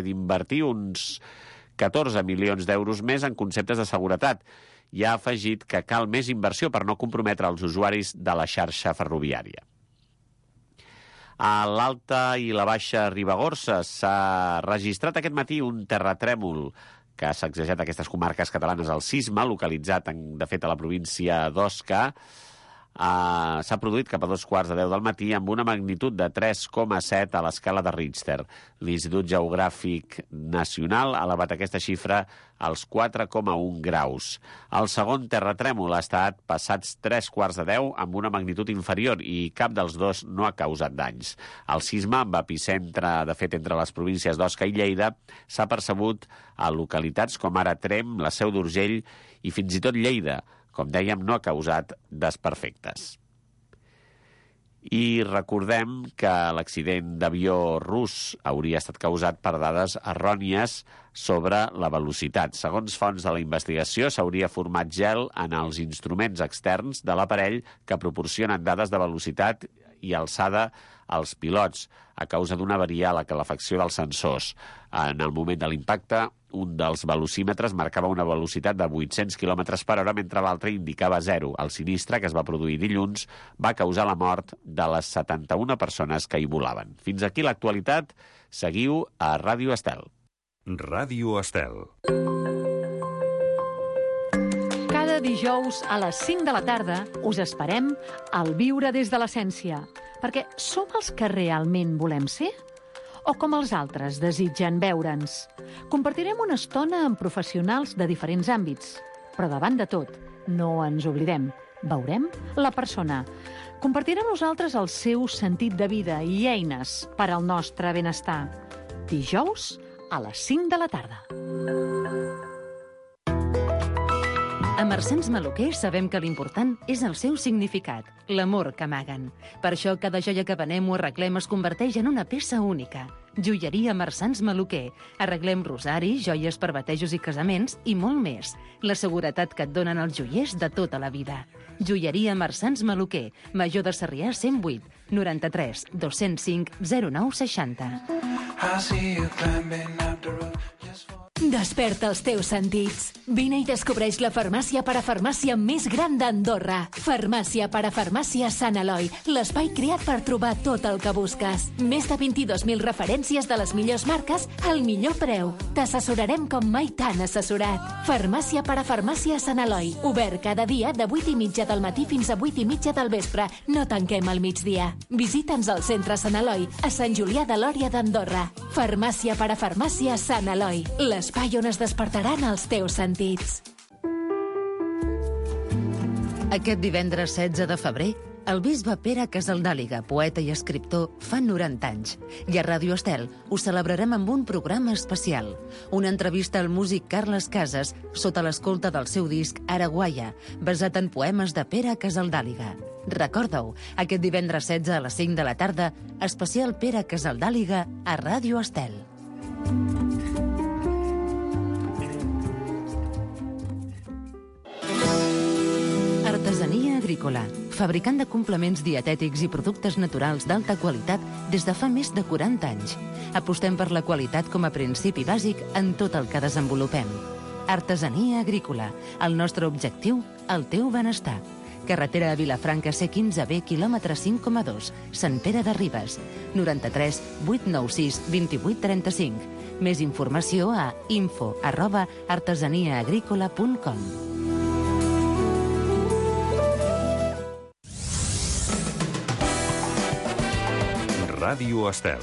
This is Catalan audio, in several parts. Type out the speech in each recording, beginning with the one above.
d'invertir uns 14 milions d'euros més en conceptes de seguretat i ha afegit que cal més inversió per no comprometre els usuaris de la xarxa ferroviària. A l'Alta i la Baixa Ribagorça s'ha registrat aquest matí un terratrèmol que ha sacsejat aquestes comarques catalanes. El sisme, localitzat, de fet, a la província d'Osca, s'ha produït cap a 2:15 del matí amb una magnitud de 3,7 a l'escala de Richter. L'Institut Geogràfic Nacional ha elevat aquesta xifra als 4,1 graus. El segon terratrèmol ha estat passats 3:15 amb una magnitud inferior i cap dels dos no ha causat danys. El sisme, amb epicentre, de fet, entre les províncies d'Osca i Lleida, s'ha percebut a localitats com ara Tremp, la Seu d'Urgell i fins i tot Lleida. Com dèiem, no ha causat desperfectes. I recordem que l'accident d'avió rus hauria estat causat per dades errònies sobre la velocitat. Segons fonts de la investigació, s'hauria format gel en els instruments externs de l'aparell que proporcionen dades de velocitat i alçada als pilots a causa d'una avaria a la calefacció dels sensors. En el moment de l'impacte, un dels velocímetres marcava una velocitat de 800 km per hora, mentre l'altre indicava 0. El sinistre, que es va produir dilluns, va causar la mort de les 71 persones que hi volaven. Fins aquí l'actualitat. Seguiu a Ràdio Estel. Ràdio Estel. Cada dijous a les 5 de la tarda us esperem al Viure des de l'Essència, perquè som els que realment volem ser? O com els altres desitgen veure'ns? Compartirem una estona amb professionals de diferents àmbits. Però davant de tot, no ens oblidem. Veurem la persona. Compartirà amb nosaltres el seu sentit de vida i eines per al nostre benestar. Dijous a les 5 de la tarda. A Marsans Maluquer sabem que l'important és el seu significat, l'amor que amaguen. Per això cada joia que venem o arreglem es converteix en una peça única. Joieria Marsans Maluquer. Arreglem rosaris, joies per batejos i casaments i molt més. La seguretat que et donen els joiers de tota la vida. Joieria Marsans Maluquer. Major de Sarrià 108 93 205 09 60. Desperta els teus sentits. Vine i descobreix la farmàcia parafarmàcia més gran d'Andorra. Farmàcia parafarmàcia Sant Eloi, l'espai creat per trobar tot el que busques. Més de 22.000 referències de les millors marques al millor preu. T'assessorarem com mai t'han assessorat. Farmàcia parafarmàcia Sant Eloi, obert cada dia de 8:30 del matí fins a 8:30 del vespre. No tanquem al migdia. Visita'ns al centre Sant Eloi, a Sant Julià de Lòria d'Andorra. Farmàcia parafarmàcia Sant Eloi, l'espai on es despertaran els teus sentits. Aquest divendres 16 de febrer, el bisbe Pere Casaldàliga, poeta i escriptor, fa 90 anys. I a Ràdio Estel ho celebrarem amb un programa especial. Una entrevista al músic Carles Casas sota l'escolta del seu disc Araguaia, basat en poemes de Pere Casaldàliga. Recorda-ho, aquest divendres 16 a les 5 de la tarda, especial Pere Casaldàliga a Ràdio Estel. Artesania agrícola, fabricant de complements dietètics i productes naturals d'alta qualitat des de fa més de 40 anys. Apostem per la qualitat com a principi bàsic en tot el que desenvolupem. Artesania agrícola, el nostre objectiu, el teu benestar. Carretera a Vilafranca C15B, quilòmetre 5,2, Sant Pere de Ribes, 93 896 2835. Més informació a info@artesaniaagricola.com. Ràdio Estel.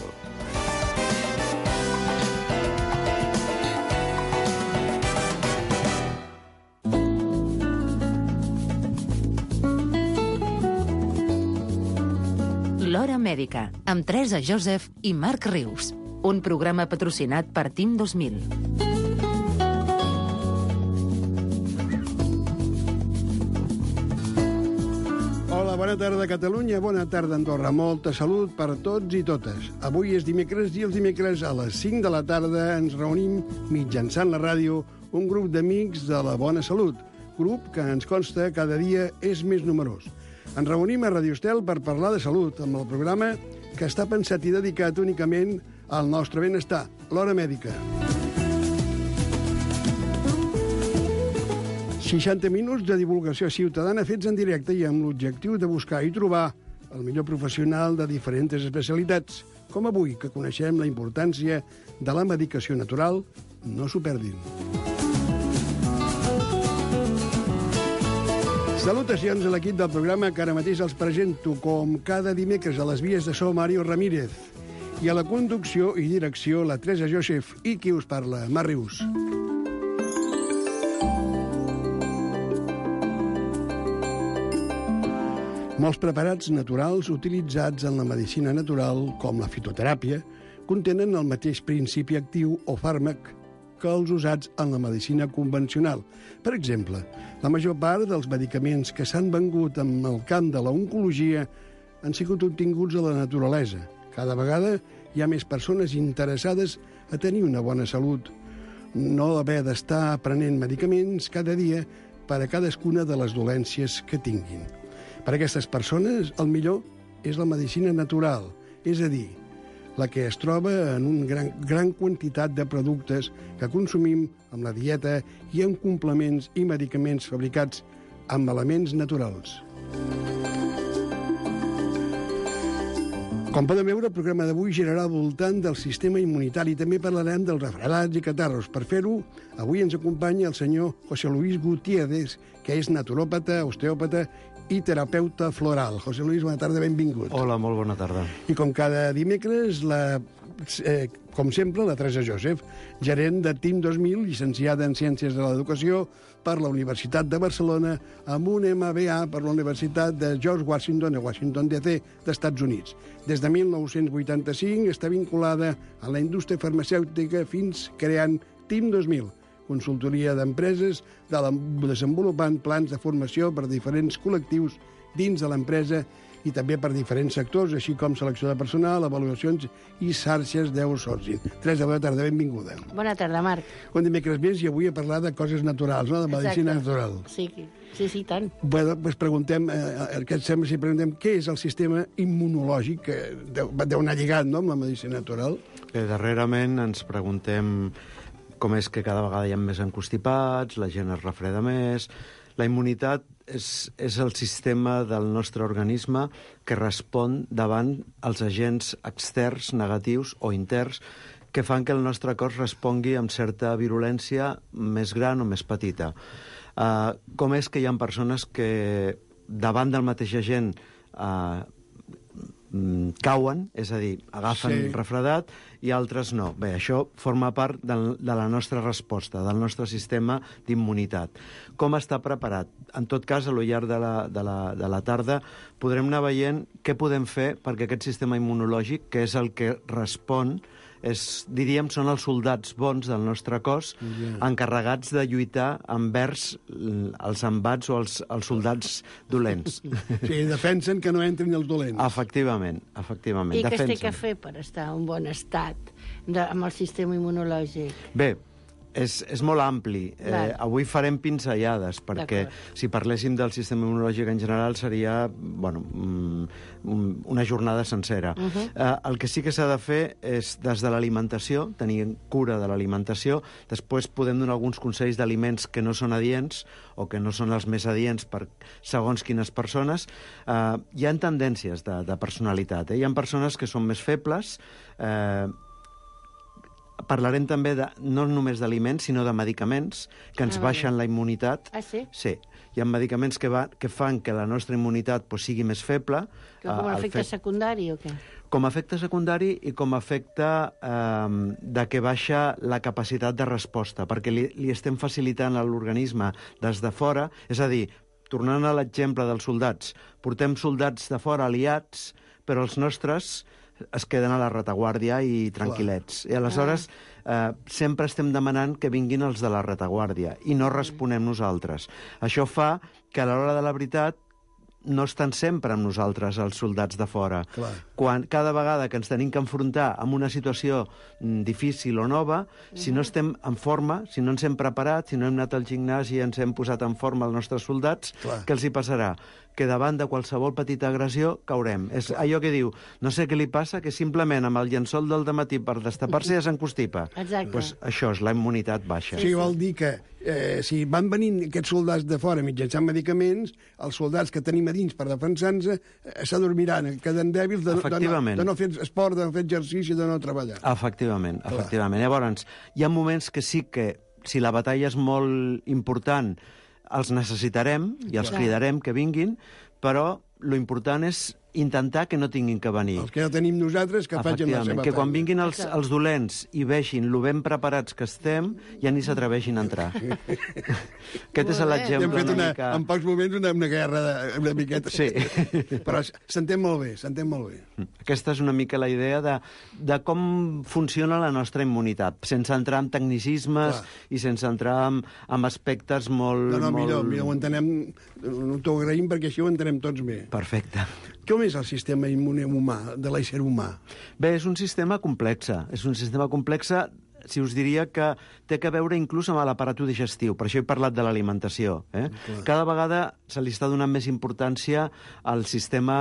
L'Hora Mèdica, amb Teresa Joseph i Marc Rius. Un programa patrocinat per Team 2000. Hola, bona tarda Catalunya, bona tarda Andorra. Molta salut per tots i totes. Avui és dimecres i els dimecres a les 5 de la tarda ens reunim mitjançant la ràdio un grup d'amics de la bona salut. Grup que ens consta cada dia és més numerós. Ens reunim a Ràdio Estel per parlar de salut amb el programa que està pensat i dedicat únicament al nostre benestar. L'Hora Mèdica. 60 minuts de divulgació ciutadana fets en directe i amb l'objectiu de buscar i trobar el millor professional de diferents especialitats, com avui, que coneixem la importància de la medicació natural. No s'ho perdin. Salutacions a l'equip del programa que ara mateix els presento com cada dimecres a les vies de so Mario Ramírez i a la conducció i direcció la Teresa Joseph i qui us parla, Mar Rius. Molts preparats naturals utilitzats en la medicina natural, com la fitoteràpia, contenen el mateix principi actiu o fàrmac que els usats en la medicina convencional. Per exemple, la major part dels medicaments que s'han vengut en el camp de l'oncologia han sigut obtinguts a la naturalesa. Cada vegada hi ha més persones interessades a tenir una bona salut, no haver d'estar prenent medicaments cada dia per a cadascuna de les dolències que tinguin. Per a aquestes persones, el millor és la medicina natural, és a dir, la que es troba en una gran quantitat de productes que consumim amb la dieta i amb complements i medicaments fabricats amb elements naturals. Com poden veure, el programa d'avui girarà al voltant del sistema immunitari. També parlarem dels refredats i catarros. Per fer-ho, avui ens acompanya el senyor José Luis Gutiérrez, que és naturòpata, osteòpata i terapeuta floral. José Luis, bona tarda, benvingut. Hola, molt bona tarda. I com cada dimecres, com sempre, la Teresa Joseph, gerent de TIM 2000, llicenciada en Ciències de l'Educació per la Universitat de Barcelona, amb un MBA per la Universitat de George Washington, a Washington, D.C., d'Estats Units. Des de 1985 està vinculada a la indústria farmacèutica fins creant TIM 2000, consultoria d'empreses desenvolupant plans de formació per a diferents col·lectius dins de l'empresa i també per diferents sectors, així com selecció de personal, avaluacions i xarxes d'outsourcing. Teresa, bona tarda, benvinguda. Bona tarda, Marc. Un dimecres més i avui a parlar de coses naturals, no? De medicina natural. Sí, tant. Bueno, doncs preguntem, què et sembla si preguntem què és el sistema immunològic que deu anar lligat, no?, amb la medicina natural? Darrerament ens preguntem com és que cada vegada hi ha més encostipats, la gent es refreda més. La immunitat és el sistema del nostre organisme que respon davant els agents externs, negatius o interns, que fan que el nostre cos respongui amb certa virulència més gran o més petita. Com és que hi ha persones que davant del mateix agent cauen, és a dir, agafen refredat, i altres no. Bé, això forma part de la nostra resposta, del nostre sistema d'immunitat. Com està preparat? En tot cas, a lo llarg de la tarda podrem anar veient què podem fer perquè aquest sistema immunològic, que és el que respon, diríem, són els soldats bons del nostre cos, encarregats de lluitar envers els embats o els soldats dolents. Sí, defensen que no entrin els dolents. Efectivament. I què es té que fer per estar en bon estat amb el sistema immunològic? Bé, és molt ampli. Avui farem pinzellades, perquè si parléssim del sistema immunològic en general seria una jornada sencera. El que sí que s'ha de fer és, des de l'alimentació, tenir cura de l'alimentació. Després podem donar alguns consells d'aliments que no són adients o que no són els més adients per segons quines persones. Hi ha tendències de personalitat. Hi ha persones que són més febles. Parlarem també no només d'aliments, sinó de medicaments que ens baixen la immunitat. Ah, sí? Sí. Hi ha medicaments que fan que la nostra immunitat sigui més feble. Com a efecte secundari o què? Com a efecte secundari i com a efecte de que baixa la capacitat de resposta, perquè li estem facilitant a l'organisme des de fora. És a dir, tornant a l'exemple dels soldats, portem soldats de fora aliats, però els nostres es queden a la retaguardia i tranquil·lets. I aleshores sempre estem demanant que vinguin els de la retaguardia i no responem nosaltres. Això fa que a l'hora de la veritat no estan sempre amb nosaltres els soldats de fora. Cada vegada que ens tenim que enfrontar amb una situació difícil o nova, si no estem en forma, si no ens hem preparat, si no hem anat al gimnàs i ens hem posat en forma els nostres soldats, què els hi passarà? que davant de qualsevol petita agressió caurem. És allò que diu, no sé què li passa, que simplement amb el llençol del dematí per destapar-se ja s'encostipa. Exacte. Pues això és la immunitat baixa. Sí, vol dir que si van venint aquests soldats de fora mitjançant medicaments, els soldats que tenim a dins per defensar-nos s'adormiran, queden dèbils de no fer esport, de no fer exercici, de no treballar. Efectivament. Llavors, hi ha moments que sí que, si la batalla és molt important, els necessitarem i els cridarem que vinguin, però lo important és intentar que no tinguin que venir. Els que no tenim nosaltres, que facin la seva que quan feina. vinguin els dolents i vegin lo ben preparats que estem, ja ni s'atreveixin a entrar. Aquest és l'exemple Hem fet una mica... en pocs moments una guerra una miqueta. Sí. Però s'entén molt bé, s'entén molt bé. Aquesta és una mica la idea de com funciona la nostra immunitat, sense entrar en tecnicismes i sense entrar en aspectes molt... Millor, ho entenem, t'ho agraïm perquè així ho entenem tots bé. Perfecte. Com és el sistema immune humà, de l'ésser humà? Bé, és un sistema complex. És un sistema complex, si us diria que té a veure inclús amb l'aparato digestiu. Per això he parlat de l'alimentació. Cada vegada se li està donant més importància al sistema,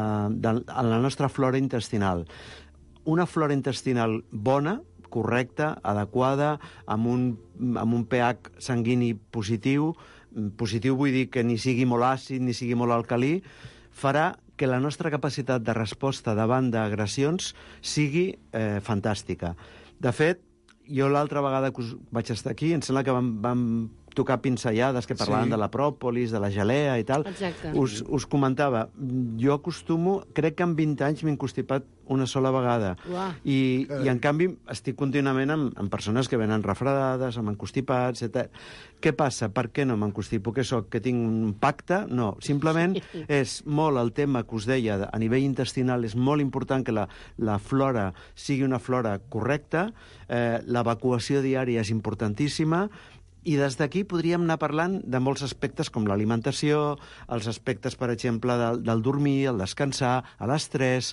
a la nostra flora intestinal. Una flora intestinal bona, correcta, adequada, amb un pH sanguini positiu, positiu vull dir que ni sigui molt àcid ni sigui molt alcalí, farà que la nostra capacitat de resposta davant d'agressions sigui fantàstica. De fet, jo l'altra vegada que vaig estar aquí, em sembla que vam tocar pinzellades que parlaven de la pròpolis, de la gelea i tal. Exacte. Us comentava, jo acostumo, crec que en 20 anys m'he constipat una sola vegada. I en canvi estic contínuament amb persones que venen refredades, amb encostipats, etc. Què passa? Per què no m'encostipo? Que soc? Que tinc un pacte? No. Simplement és molt el tema que us deia, a nivell intestinal és molt important que la flora sigui una flora correcta, l'evacuació diària és importantíssima, i des d'aquí podríem anar parlant de molts aspectes com l'alimentació, els aspectes, per exemple, del dormir, el descansar, l'estrès,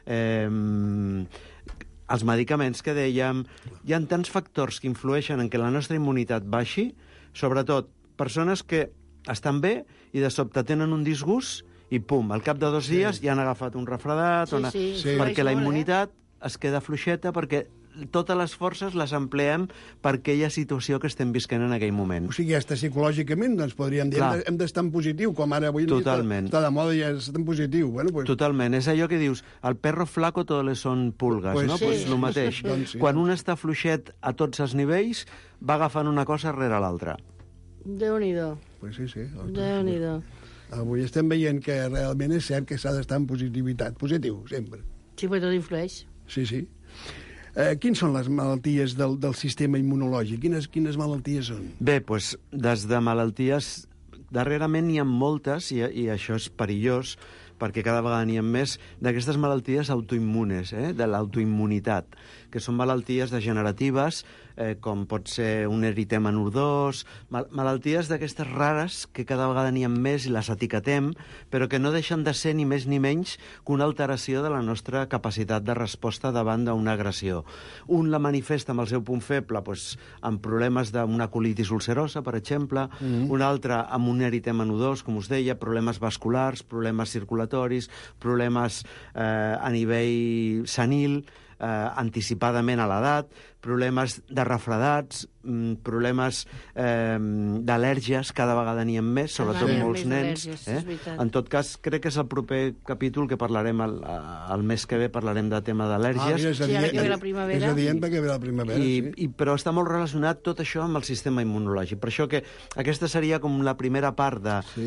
els medicaments que dèiem. Hi ha tants factors que influeixen en que la nostra immunitat baixi, sobretot persones que estan bé i de sobte tenen un disgust i pum, al cap de 2 dies ja han agafat un refredat, perquè la immunitat es queda fluixeta, perquè totes les forces les empleem per aquella situació que estem visquent en aquell moment. O sigui, hasta psicològicament, doncs podríem dir, hem d'estar en positiu, com ara avui està de moda i està en positiu. Totalment. És allò que dius, el perro flaco todos le son pulgas, no? Doncs el mateix. Quan un està fluixet a tots els nivells, va agafant una cosa rere l'altra. Déu-n'hi-do. Pues sí. Déu-n'hi-do. Avui estem veient que realment és cert que s'ha d'estar en positivitat. Positiu, sempre. Sí, però tot influeix. Sí. Quines són les malalties del sistema immunològic? Quines malalties són? Bé, doncs, des de malalties... Darrerament n'hi ha moltes, i això és perillós, perquè cada vegada n'hi ha més, d'aquestes malalties autoimmunes, de l'autoimmunitat, que són malalties degeneratives, com pot ser un eritema nodós, malalties d'aquestes rares que cada vegada n'hi ha més i les etiquetem, però que no deixen de ser ni més ni menys que una alteració de la nostra capacitat de resposta davant d'una agressió. Un la manifesta amb el seu punt feble, amb problemes d'una colitis ulcerosa, per exemple, un altre amb un eritema nodós, com us deia, problemes vasculars, problemes circulatoris, problemes a nivell senil, anticipadament a l'edat, problemes de refredats, problemes d'al·lèrgies, cada vegada n'hi ha més, sobretot molts nens. En tot cas, crec que és el proper capítol que parlarem, el mes que ve parlarem de tema d'al·lèrgies. És adient perquè ve la primavera. Però està molt relacionat tot això amb el sistema immunològic. Per això que aquesta seria com la primera part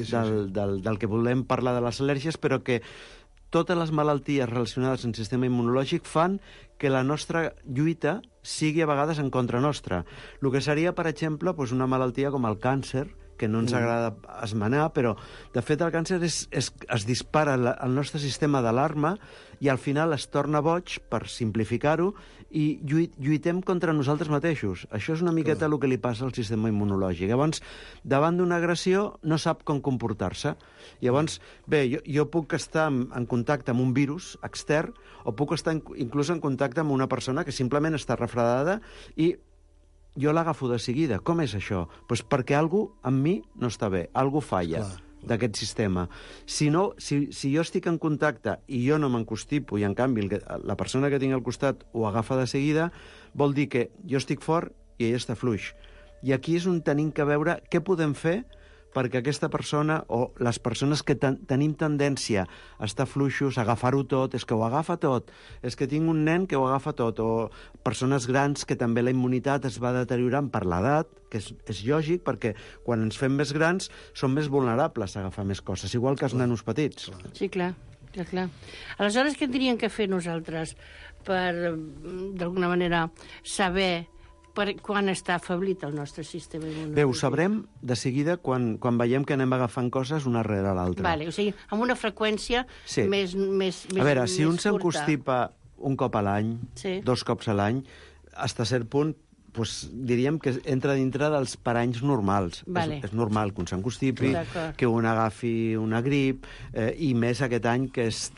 del que volem parlar de les al·lèrgies, però que totes les malalties relacionades amb el sistema immunològic fan que la nostra lluita sigui a vegades en contra nostra. El que seria, per exemple, una malaltia com el càncer, que no ens agrada esmenar, però de fet el càncer es dispara el nostre sistema d'alarma i al final es torna boig, per simplificar-ho, i lluitem contra nosaltres mateixos. Això és una miqueta el que li passa al sistema immunològic. Llavors, davant d'una agressió no sap com comportar-se. Llavors, bé, jo puc estar en contacte amb un virus extern o puc estar inclús en contacte amb una persona que simplement està refredada i jo l'agafo de seguida. Com és això? Doncs perquè algú amb mi no està bé, algú falla. d'aquest sistema. Si jo estic en contacte i jo no m'encostipo i, en canvi, la persona que tinc al costat ho agafa de seguida, vol dir que jo estic fort i ell està fluix. I aquí és on tenim que veure què podem fer perquè aquesta persona, o les persones que tenim tendència a estar fluixos, a agafar-ho tot, és que ho agafa tot, és que tinc un nen que ho agafa tot, o persones grans que també la immunitat es va deteriorant per l'edat, que és lògic, perquè quan ens fem més grans som més vulnerables a agafar més coses, igual que els nanos petits. Sí, clar. Aleshores, què tindríem que fer nosaltres per, d'alguna manera, saber quan està afeblit el nostre sistema immunològic? Bé, ho sabrem de seguida quan veiem que anem agafant coses una rere l'altra. Vale, o sigui, amb una freqüència més curta. A veure, si un s'encostipa un cop a l'any, 2 cops a l'any, fins a cert punt, diríem que entra dintre dels paranys normals. Vale. És normal que un s'encostipi, que un agafi una grip, i més aquest any que és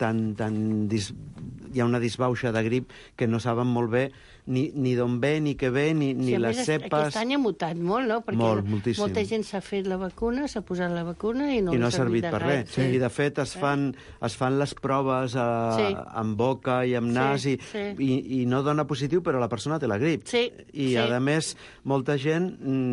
hi ha una disbauxa de grip que no saben molt bé ni d'on ve, ni què ve, ni les cepes... Aquest any ha mutat molt, no? Perquè moltíssim. Molta gent s'ha fet la vacuna, s'ha posat la vacuna i no ha servit de res. I, de fet, es fan les proves amb boca i amb nas i no dona positiu, però la persona té la grip. I, a més, molta gent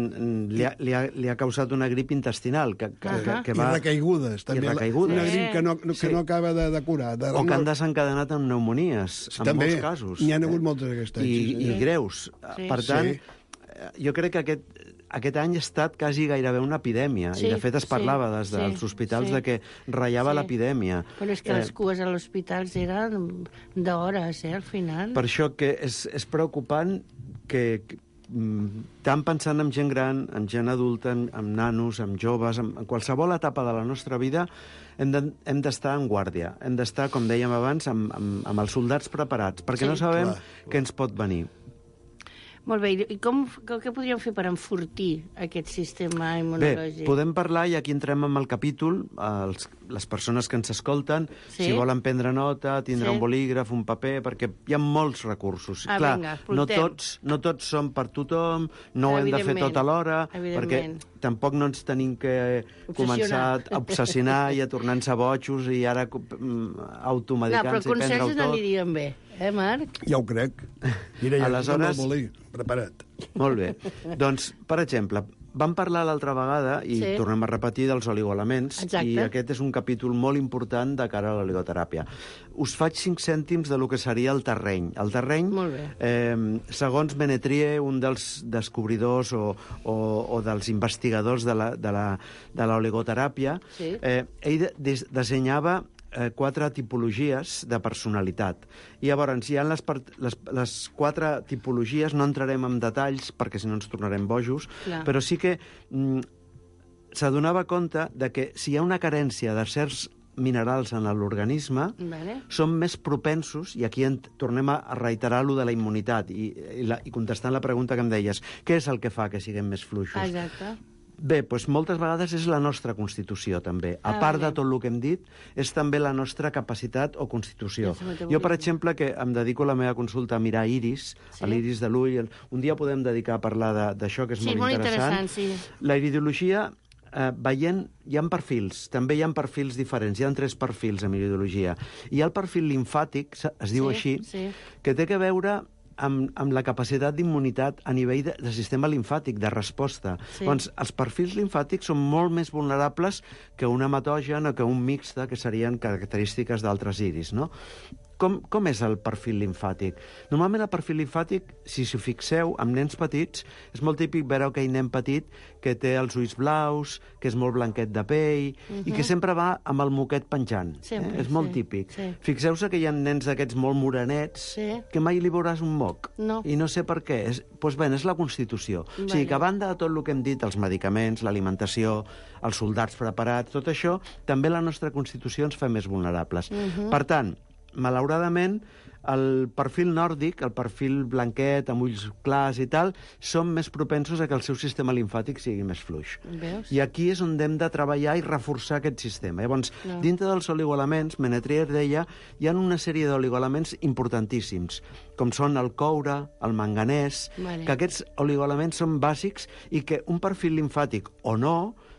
li ha causat una grip intestinal. I recaigudes, també. Una grip que no acaba de curar. O que han desencadenat amb pneumonies, en molts casos. N'hi ha hagut moltes d'aquestes anys. I greus. Per tant, jo crec que aquest any ha estat quasi gairebé una epidèmia. I, de fet, es parlava des dels hospitals de que ratllava l'epidèmia. Però és que les cues a l'hospitals eren d'hores, al final. Per això que és preocupant que tant pensant en gent gran, en gent adulta, en nanos, en joves, en qualsevol etapa de la nostra vida, hem d'estar en guàrdia. Hem d'estar, com dèiem abans, amb els soldats preparats, perquè no sabem què ens pot venir. Molt bé, i què podríem fer per enfortir aquest sistema immunològic? Bé, podem parlar, i aquí entrem en el capítol, les persones que ens escolten, si volen prendre nota, tindre un bolígraf, un paper, perquè hi ha molts recursos. Clar, no tots són per tothom, no ho hem de fer tot alhora, perquè tampoc no ens tenim que començar a obsessionar i a tornar-nos bojos i ara automedicants i prendre-ho tot. No, però consells n'anirien bé. Marc? Ja ho crec. Mira, ja no el volí, preparat. Molt bé. Doncs, per exemple, vam parlar l'altra vegada, i tornem a repetir, dels oligoelements, i aquest és un capítol molt important de cara a l'oligoteràpia. Us faig 5 cèntims de lo que seria el terreny. El terreny, segons Ménétrier, un dels descobridors o dels investigadors de l'oligoteràpia, ell dissenyava 4 tipologies de personalitat. I llavors hi ha les 4 tipologies, no entrarem en detalls perquè si no ens tornarem bojos, però sí que s'adonava compte de que si hi ha una carència de certs minerals en l'organisme, són més propensos, i aquí tornem a reiterar lo de la immunitat i contestant la pregunta que em deies, què és el que fa que siguem més fluixos? Exacte. Bé, doncs moltes vegades és la nostra constitució, també. A part de tot el que hem dit, és també la nostra capacitat o constitució. Jo, per exemple, que em dedico a la meva consulta a mirar iris, a l'iris de l'ull, un dia podem dedicar a parlar d'això, que és molt interessant. La iridologia, veient, hi ha perfils, també hi ha perfils diferents, hi ha 3 perfils en iridologia. Hi ha el perfil limfàtic, es diu així, que té que veure amb la capacitat d'immunitat a nivell de sistema limfàtic, de resposta. Doncs els perfils limfàtics són molt més vulnerables que un hematogen o que un mixte, que serien característiques d'altres iris, no? Com és el perfil limfàtic? Normalment el perfil limfàtic, si s'hi fixeu, amb nens petits, és molt típic veure aquell nen petit que té els ulls blaus, que és molt blanquet de pell, i que sempre va amb el moquet penjant. És molt típic. Fixeu-se que hi ha nens d'aquests molt morenets que mai li veuràs un moc. I no sé per què. Doncs bé, és la Constitució. O sigui que a banda de tot el que hem dit, els medicaments, l'alimentació, els soldats preparats, tot això, també la nostra Constitució ens fa més vulnerables. Per tant, malauradament, el perfil nòrdic, el perfil blanquet, amb ulls clars i tal, són més propensos a que el seu sistema limfàtic sigui més fluix. I aquí és on hem de treballar i reforçar aquest sistema. Llavors, dintre dels oligoelements, Ménétrier deia, hi ha una sèrie d'oligoelements importantíssims, com són el coure, el manganès, que aquests oligoelements són bàsics i que un perfil limfàtic o no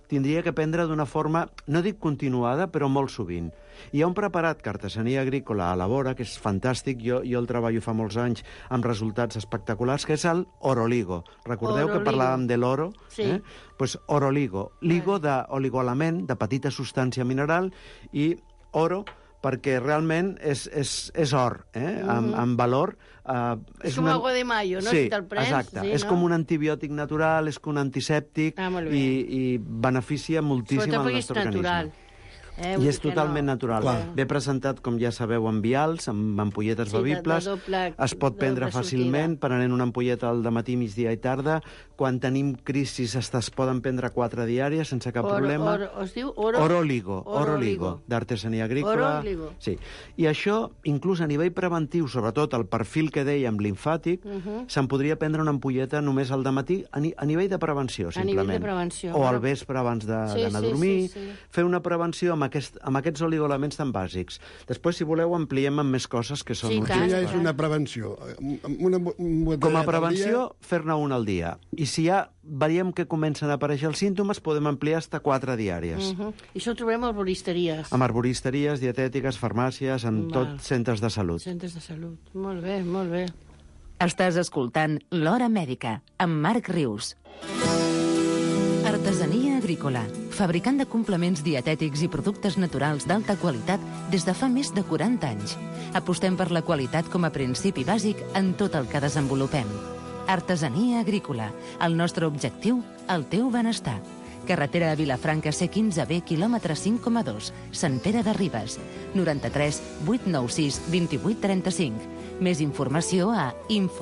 tindria que prendre d'una forma, no dic continuada, però molt sovint. Hi ha un preparat que Artesania Agrícola elabora, que és fantàstic, jo el treballo fa molts anys amb resultats espectaculars, que és el Oroligo. Recordeu que parlàvem de l'oro? Sí. Pues Oroligo. Ligo d'oligoelement, de petita substància mineral, i oro perquè realment és or, amb valor. És com agua de mayo, no? Sí, si te'l prens, exacte. Sí, és com un antibiòtic natural, és com un antisèptic i beneficia moltíssim el nostre organisme. I és totalment natural. Ve presentat, com ja sabeu, en vials, amb ampolletes bevibles. Es pot prendre fàcilment, prenent una ampolleta al dematí, migdia i tarda. Quan tenim crisis es poden prendre 4 diàries sense cap problema. Es diu Oroligo, d'Artesania Agrícola. Oroligo. Sí. I això, inclús a nivell preventiu, sobretot el perfil que dèiem limfàtic, se'n podria prendre una ampolleta només al dematí a nivell de prevenció, simplement. A nivell de prevenció. O al vespre abans d'anar a dormir. Fer una prevenció amb aquests oligoelements tan bàsics. Després, si voleu, ampliem amb més coses que són útils. Això ja és una prevenció. Com a prevenció, fer-ne una al dia. I si ja veiem que comencen a aparèixer els símptomes, podem ampliar fins a 4 diàries. I això ho trobem a arboristeries. Amb arboristeries, dietètiques, farmàcies, en tot centres de salut. Centres de salut. Molt bé, molt bé. Estàs escoltant L'Hora Mèdica, amb Marc Rius. Artesania Agrícola, fabricant de complements dietètics i productes naturals d'alta qualitat des de fa més de 40 anys. Apostem per la qualitat com a principi bàsic en tot el que desenvolupem. Artesania Agrícola, el nostre objectiu, el teu benestar. Carretera a Vilafranca C15B, quilòmetre 5,2, Sant Pere de Ribes, 93 896 2835. Més informació a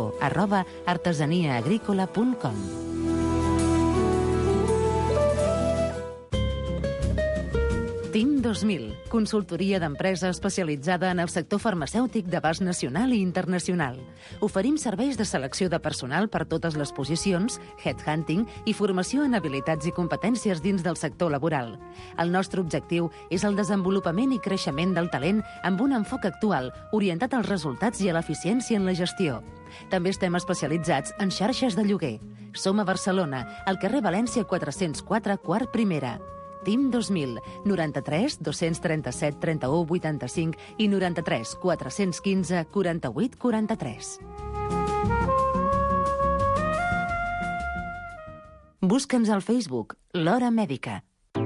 info@artesaniaagricola.com. TIM 2000, consultoria d'empresa especialitzada en el sector farmacèutic d'abast nacional i internacional. Oferim serveis de selecció de personal per totes les posicions, headhunting i formació en habilitats i competències dins del sector laboral. El nostre objectiu és el desenvolupament i creixement del talent amb un enfoc actual, orientat als resultats i a l'eficiència en la gestió. També estem especialitzats en xarxes de lloguer. Som a Barcelona, al carrer València 404, quart primera. TIM 2000, 93 237 31 85 i 93 415 48 43. Busca'ns al Facebook, L'Hora Mèdica.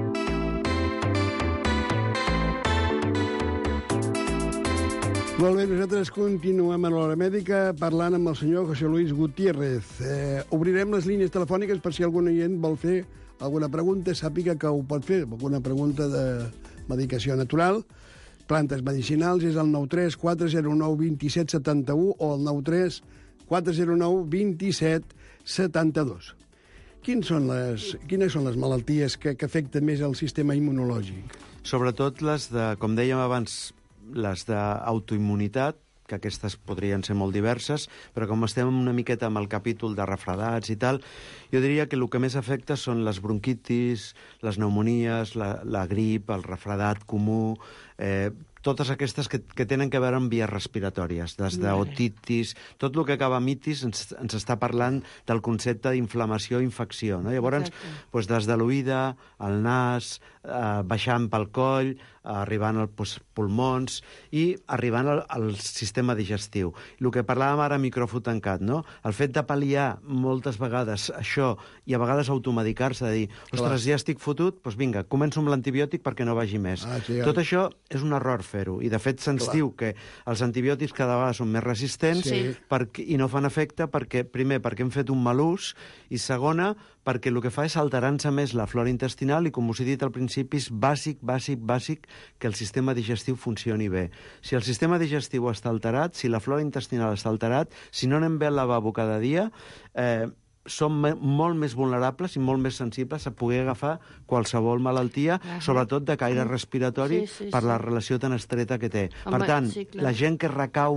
Molt bé, nosaltres continuem a l'Hora Mèdica parlant amb el senyor José Luis Gutiérrez. Obrirem les línies telefòniques per si algun oient vol fer alguna pregunta, sàpiga que ho pot fer. Alguna pregunta de medicació natural, plantes medicinals, és el 93 409 27 71 o el 93 409 27 72. Quines són les malalties que afecten més el sistema immunològic? Sobretot les de, com dèiem abans, les d'autoimmunitat, que aquestes podrien ser molt diverses, però com estem una miqueta amb el capítol de refredats i tal, jo diria que el que més afecta són les bronquitis, les pneumonies, la grip, el refredat comú, totes aquestes que tenen a veure amb vies respiratòries, des d'otitis, tot el que acaba amb itis ens està parlant del concepte d'inflamació o infecció. No? Llavors, doncs, des de l'oïda, el nas, baixant pel coll, arribant als pulmons i arribant al sistema digestiu. El que parlàvem ara a micròfon tancat, no? El fet de pal·liar moltes vegades això i a vegades automedicar-se, de dir, ostres, ja estic fotut, doncs vinga, començo amb l'antibiòtic perquè no vagi més. Tot això és un error fer-ho, i de fet se'ns diu que els antibiòtics cada vegada són més resistents i no fan efecte perquè, primer, perquè hem fet un mal ús, i segona, perquè el que fa és alterar-se més la flora intestinal i, com us he dit al principi, és bàsic que el sistema digestiu funcioni bé. Si el sistema digestiu està alterat, si la flora intestinal està alterat, si no anem bé al lavabo cada dia, som molt més vulnerables i molt més sensibles a poder agafar qualsevol malaltia, sobretot de caire respiratori, per la relació tan estreta que té. Per tant, la gent que recau,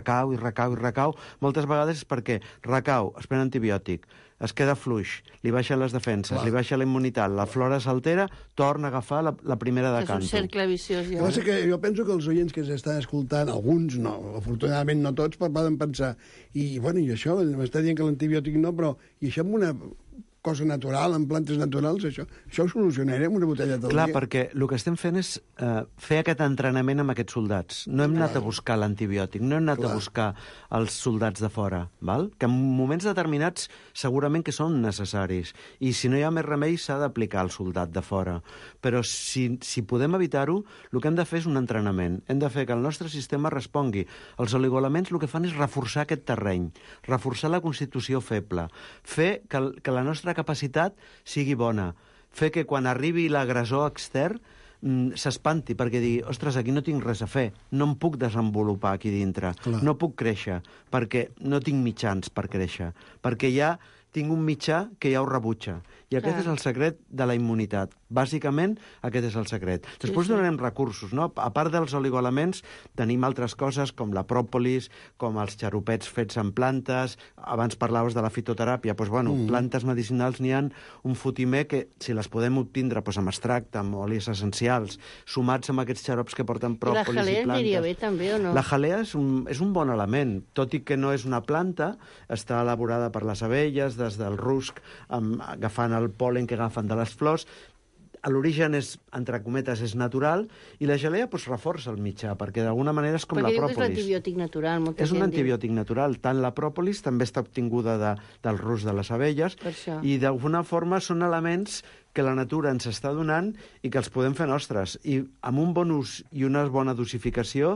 moltes vegades és perquè recau, es pren antibiòtic, es queda fluix, li baixen les defenses, li baixa la immunitat, la flora s'altera, torna a agafar la primera de canto. És un cercle viciós. Jo penso que els oients que s'estan escoltant, alguns no, afortunadament no tots, poden pensar, i això, m'està dient que l'antibiòtic no, però i això amb una cosa natural, amb plantes naturals, això ho solucionarem, una botella del Clar, dia. perquè el que estem fent és fer aquest entrenament amb aquests soldats. No hem anat a buscar l'antibiòtic, no hem anat a buscar els soldats de fora, val? Que en moments determinats segurament que són necessaris. I si no hi ha més remei, s'ha d'aplicar el soldat de fora. Però si podem evitar-ho, el que hem de fer és un entrenament. Hem de fer que el nostre sistema respongui. Els oligoelements el que fan és reforçar aquest terreny, reforçar la constitució feble, fer que la nostra capacitat sigui bona, fer que quan arribi l'agressor extern s'espanti, perquè digui, ostres, aquí no tinc res a fer, no em puc desenvolupar aquí dintre, no puc créixer, perquè no tinc mitjans per créixer, perquè ja tinc un mitjà que ja ho rebutja. I aquest és el secret de la immunitat. Bàsicament, aquest és el secret. Després donarem recursos, no? A part dels oligoelements, tenim altres coses com la pròpolis, com els xaropets fets amb plantes. Abans parlaves de la fitoteràpia. Doncs, bueno, plantes medicinals n'hi ha un fotimer que, si les podem obtindre amb extracte, amb olis essencials, sumats amb aquests xarops que porten pròpolis i plantes... I la jalea aniria bé, també, o no? La jalea és un bon element. Tot i que no és una planta, està elaborada per les abelles, des del rusc, agafant el pol·len que agafen de les flors. L'origen és, entre cometes, és natural, i la jalea reforça el mitjà, perquè d'alguna manera és com la pròpolis. Perquè diu que és l'antibiòtic natural. És un antibiòtic natural. Tant la pròpolis també està obtinguda del rusc de les abelles, i d'alguna forma són elements que la natura ens està donant i que els podem fer nostres. I amb un bon ús i una bona dosificació,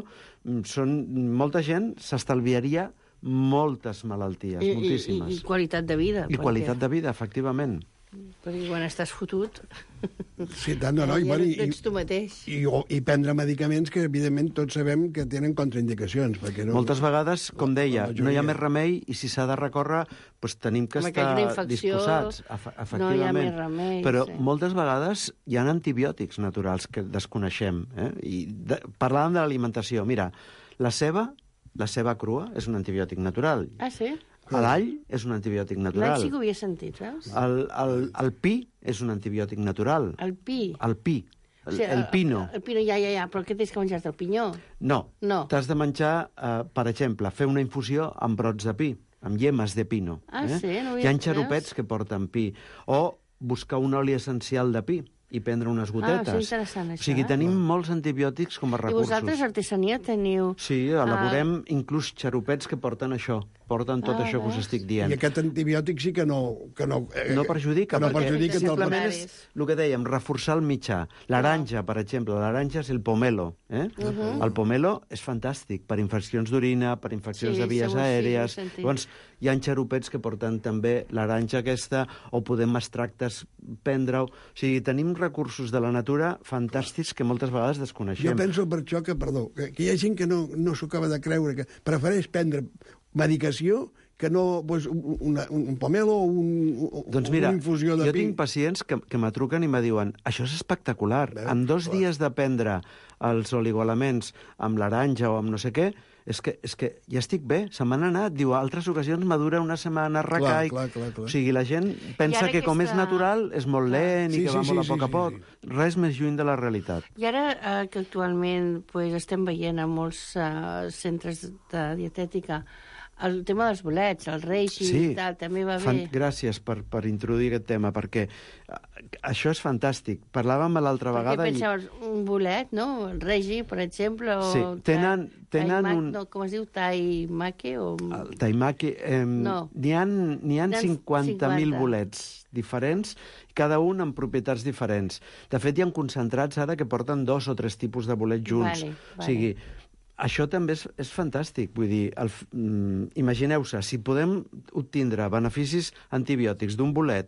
molta gent s'estalviaria moltes malalties, moltíssimes. I qualitat de vida. I qualitat de vida, efectivament. Perquè quan estàs fotut... Sí, tant, no, ja no ets tu mateix. I prendre medicaments que, evidentment, tots sabem que tenen contraindicacions. Moltes vegades, com deia, no hi ha més remei, i si s'ha de recórrer, doncs tenim que estar disposats. Efectivament. No hi ha més remei. Però moltes vegades hi ha antibiòtics naturals que desconeixem. I parlàvem de l'alimentació. Mira, la ceba crua és un antibiòtic natural. Ah, sí? L'all és un antibiòtic natural. L'all sí que ho havia sentit, saps? El pi és un antibiòtic natural. El pi? El pi. El pino. El pino, ja, però què tens que menjar-te, el pinyó? No. T'has de menjar, per exemple, fer una infusió amb brots de pi, amb llemes de pino. Ah, sí? No hi ha xaropets que porten pi. O buscar un oli essencial de pi i prendre unes gotetes. Ah, és interessant, això. O sigui, tenim molts antibiòtics com a recursos. I vosaltres, artesania, teniu... Sí, elaborem inclús xaropets que porten això, porten tot això que us estic dient. I aquest antibiòtic sí que no perjudica, perquè simplement és el que dèiem, reforçar el mitjà. L'aranja, per exemple, l'aranja és el pomelo. El pomelo és fantàstic per infeccions d'orina, per infeccions de vies aèries. Llavors, hi ha xaropets que porten també l'aranja aquesta, o podem extractes prendre-ho. O sigui, tenim recursos de la natura fantàstics que moltes vegades desconeixem. Jo penso per això que hi ha gent que no s'ho acaba de creure, que prefereix prendre medicació que no un pomelo o una infusió de pi. Jo tinc pacients que me truquen i me diuen això és espectacular. En 2 dies de prendre els oligoelements amb l'aranja o amb no sé què, és que ja estic bé, se m'han anat. Diu, a altres ocasions m'adura una setmana, recaic. Clar. O sigui, la gent pensa que com és natural és molt lent i que va molt a poc. Res més lluny de la realitat. I ara que actualment estem veient a molts centres de dietètica el tema dels bolets, el reixi i tal, també va bé. Gràcies per introduir aquest tema, perquè això és fantàstic. Parlàvem l'altra vegada... Perquè pensaves, un bolet, no? El reixi, per exemple, o... Sí, tenen un... No, com es diu, taimake o... El taimake... N'hi ha 50.000 bolets diferents, cada un amb propietats diferents. De fet, hi ha concentrats ara que porten 2 o 3 tipus de bolets junts. O sigui, això també és fantàstic. Vull dir, imagineu-se, si podem obtindre beneficis antibiòtics d'un bolet,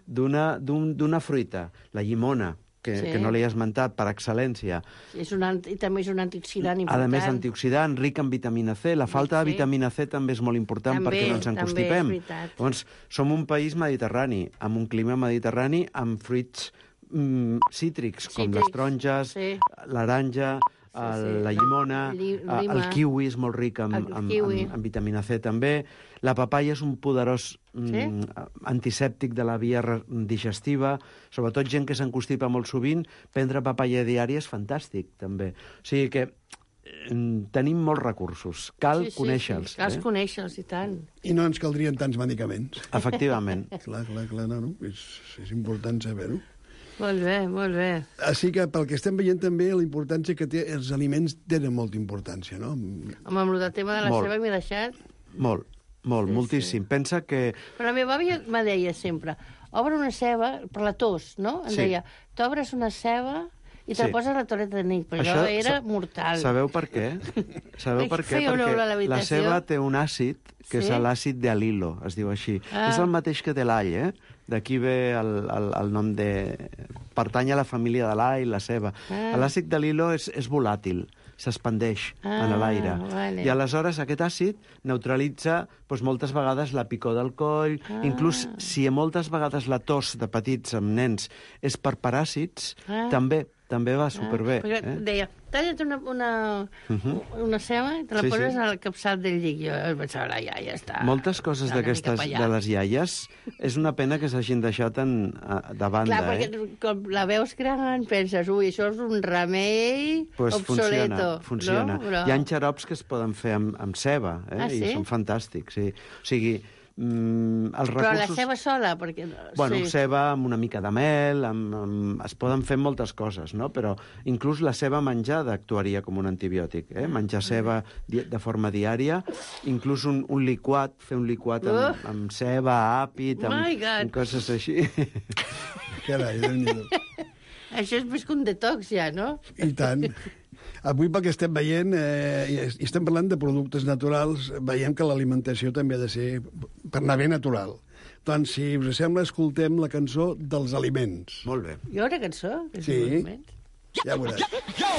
d'una fruita, la llimona, que no l'he esmentat per excel·lència. I també és un antioxidant important. A més, antioxidant, ric en vitamina C. La falta de vitamina C també és molt important perquè no ens encostipem. Llavors, som un país mediterrani, amb un clima mediterrani, amb fruits cítrics, com les taronges, l'aranja... la llimona, el kiwi és molt ric en vitamina C també, la papaya és un poderós antisèptic de la via digestiva, sobretot gent que s'encostipa molt sovint, prendre papaya diària és fantàstic també. O sigui que tenim molts recursos. Cal conèixer-los. Cal conèixer-los, i tant. I no ens caldrien tants medicaments. Efectivament. Clar, no? És important saber-ho. Molt bé, molt bé. Així que pel que estem veient també la importància que té, els aliments tenen molta importància, no? Home, amb el tema de la ceba m'he deixat... Moltíssim. Pensa que... Però la meva àvia me deia sempre, obre una ceba per la tos, no? Em deia, t'obres una ceba i te'l poses a la torreta de nit, però això era mortal. Sabeu per què? Perquè la ceba té un àcid, que és l'àcid de alilo, es diu així. És el mateix que té l'all, D'aquí ve el nom de... Pertany a la família de l'all, la ceba. L'àcid de l'alilo és volàtil, s'expandeix en l'aire. Vale. I aleshores aquest àcid neutralitza moltes vegades la picor del coll, inclús si moltes vegades la tos de petits amb nens és per paràsits, també va superbé. Perquè deia, talla't una ceba i te la poses al capçal del llit. Jo pensava, la iaia està... Moltes coses d'aquestes, de les iaies, és una pena que s'hagin deixat de banda. Clar, perquè com la veus gran, penses, ui, això és un remei obsoleto. Funciona. No? Hi ha xarops que es poden fer amb ceba, i són fantàstics. Sí. O sigui, els recursos... Però la ceba sola, perquè... Ceba amb una mica de mel, es poden fer moltes coses, no? Però inclús la ceba menjada actuaria com un antibiòtic, menjar ceba de forma diària, inclús un liquat, fer un liquat amb ceba, àpid, amb coses així. Carai, Déu-n'hi-do. Això és més que un detox, ja, no? I tant. Avui, pel que estem veient, i estem parlant de productes naturals, veiem que l'alimentació també ha de ser per anar bé natural. Doncs, si us sembla, escoltem la cançó dels aliments. Molt bé. Hi ha una cançó? Sí, ja ho veuràs.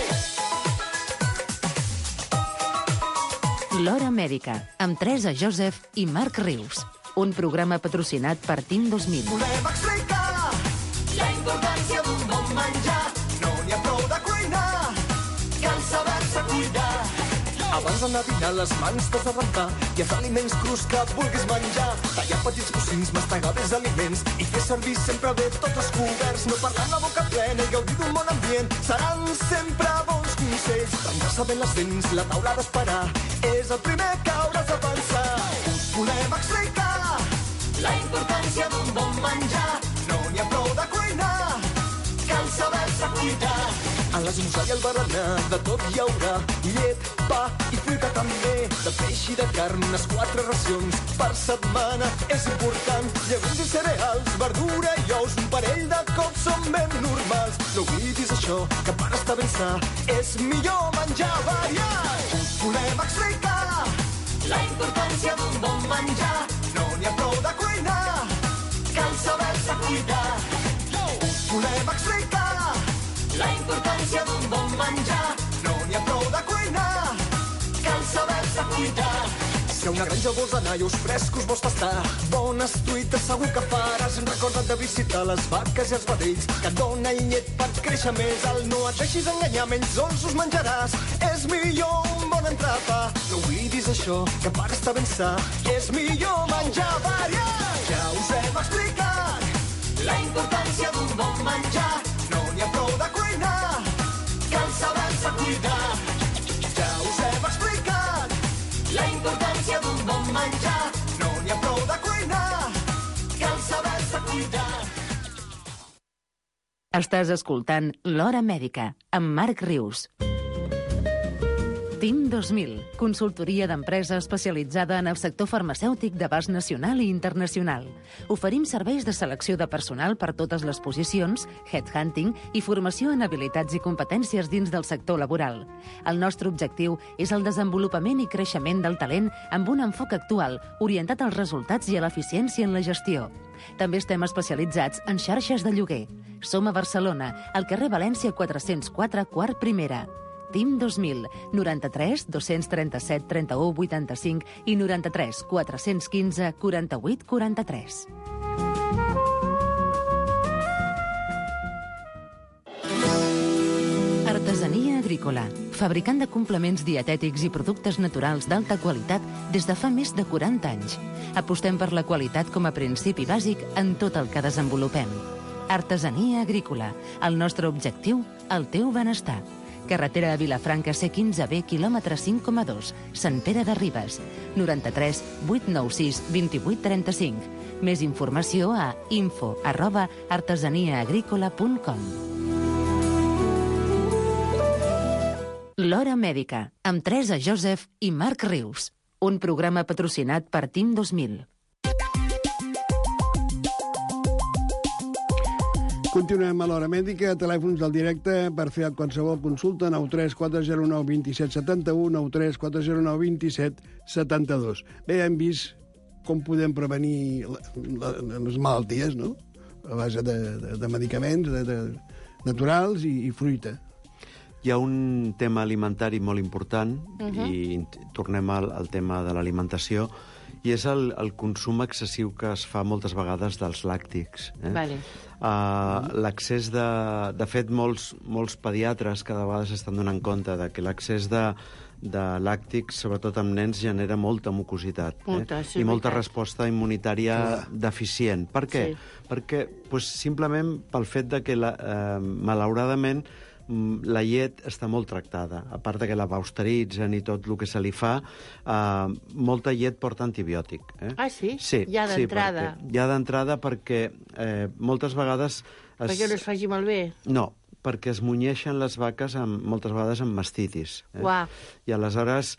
L'Hora Mèdica, amb Teresa Joseph i Marc Rius. Un programa patrocinat per Team 2000. Volem explicar la importància d'un bon menjar. No n'hi ha prou de cuinar, cal saber-se cuidar. Abans d'anar a dinar les mans t'has de rentar i els aliments crus que vulguis menjar. Tallar petits cosins, mastegar bé els aliments i fer servir sempre bé tots els coberts. No parlar amb la boca plena i gaudir d'un bon ambient seran sempre bons consells. Rentar-se bé les dents, la taula d'esperar és el primer que hauràs de pensar. Us volem explicar la importància d'un bon menjar. No n'hi ha prou de cuinar, cal saber-se cuidar. A l'esmorzar i al berenar de tot hi haurà llet, pa i fruita també. De peix i de carn, unes 4 racions per setmana és important. Llegums i cereals, verdura i ous, un parell de cops són ben normals. No oblidis això, que per estar ben sa és millor menjar variat. Us volem explicar la importància d'un bon menjar. No n'hi ha prou de cuinar, cal saber-se cuidar. Us volem explicar la importància d'un bon menjar. No n'hi ha prou de cuinar, cal saber-se cuidar. Si a una granja vols anar i ous frescos vols tastar, bones truites segur que faràs. Recorda't de visitar les vaques i els vedells, que dona i llet per créixer més alt. No et deixis enganyar, menys dolços menjaràs. És millor un bon entrepà. No oblidis això, que per estar ben sa és millor menjar variat. Ja us hem explicat la importància d'un bon menjar. No n'hi ha prou de cuinar, cal saber-se cuidar. Ja us hem explicat la importància d'un bon menjar. No n'hi ha prou de cuinar, cal saber-se cuidar. Estàs escoltant L'Hora Mèdica, amb Marc Rius. Team 2000, consultoria d'empresa especialitzada en el sector farmacèutic d'abast nacional i internacional. Oferim serveis de selecció de personal per totes les posicions, headhunting i formació en habilitats i competències dins del sector laboral. El nostre objectiu és el desenvolupament i creixement del talent amb un enfoc actual, orientat als resultats i a l'eficiència en la gestió. També estem especialitzats en xarxes de lloguer. Som a Barcelona, al carrer València 404, quart primera. Team 2000, 93 237 31 85 i 93 415 48 43. Artesania agrícola, fabricant de complements dietètics i productes naturals d'alta qualitat des de fa més de 40 anys. Apostem per la qualitat com a principi bàsic en tot el que desenvolupem. Artesania agrícola, el nostre objectiu, el teu benestar. Carretera a Vilafranca C15B, quilòmetre 5,2, Sant Pere de Ribes. 93 896 2835. Més informació a info@artesaniaagrícola.com. L'Hora Mèdica, amb Teresa Joseph i Marc Rius. Un programa patrocinat per Team 2000. Continuem a l'Hora Mèdica, telèfons del directe per fer qualsevol consulta, 93409 2771, 93409 2772. Bé, hem vist com podem prevenir les malalties, no?, a base de medicaments naturals i fruita. Hi ha un tema alimentari molt important, i tornem al tema de l'alimentació, i és el consum excessiu que es fa moltes vegades dels làctics. Vale. L'accés de fet, molts pediatres cada vegada s'estan donant compte de que l'accés de làctics, sobretot amb nens, genera molta mucositat. I molta resposta immunitària deficient. Per què? Sí. Perquè simplement pel fet de que, malauradament, la llet està molt tractada. A part que la pausteritzen i tot el que se li fa, molta llet porta antibiòtic. Ah, sí? Sí. Ja d'entrada? Sí, ja d'entrada perquè moltes vegades... Perquè no es faci malbé? No, perquè es munyeixen les vaques moltes vegades amb mastitis. Uah. I aleshores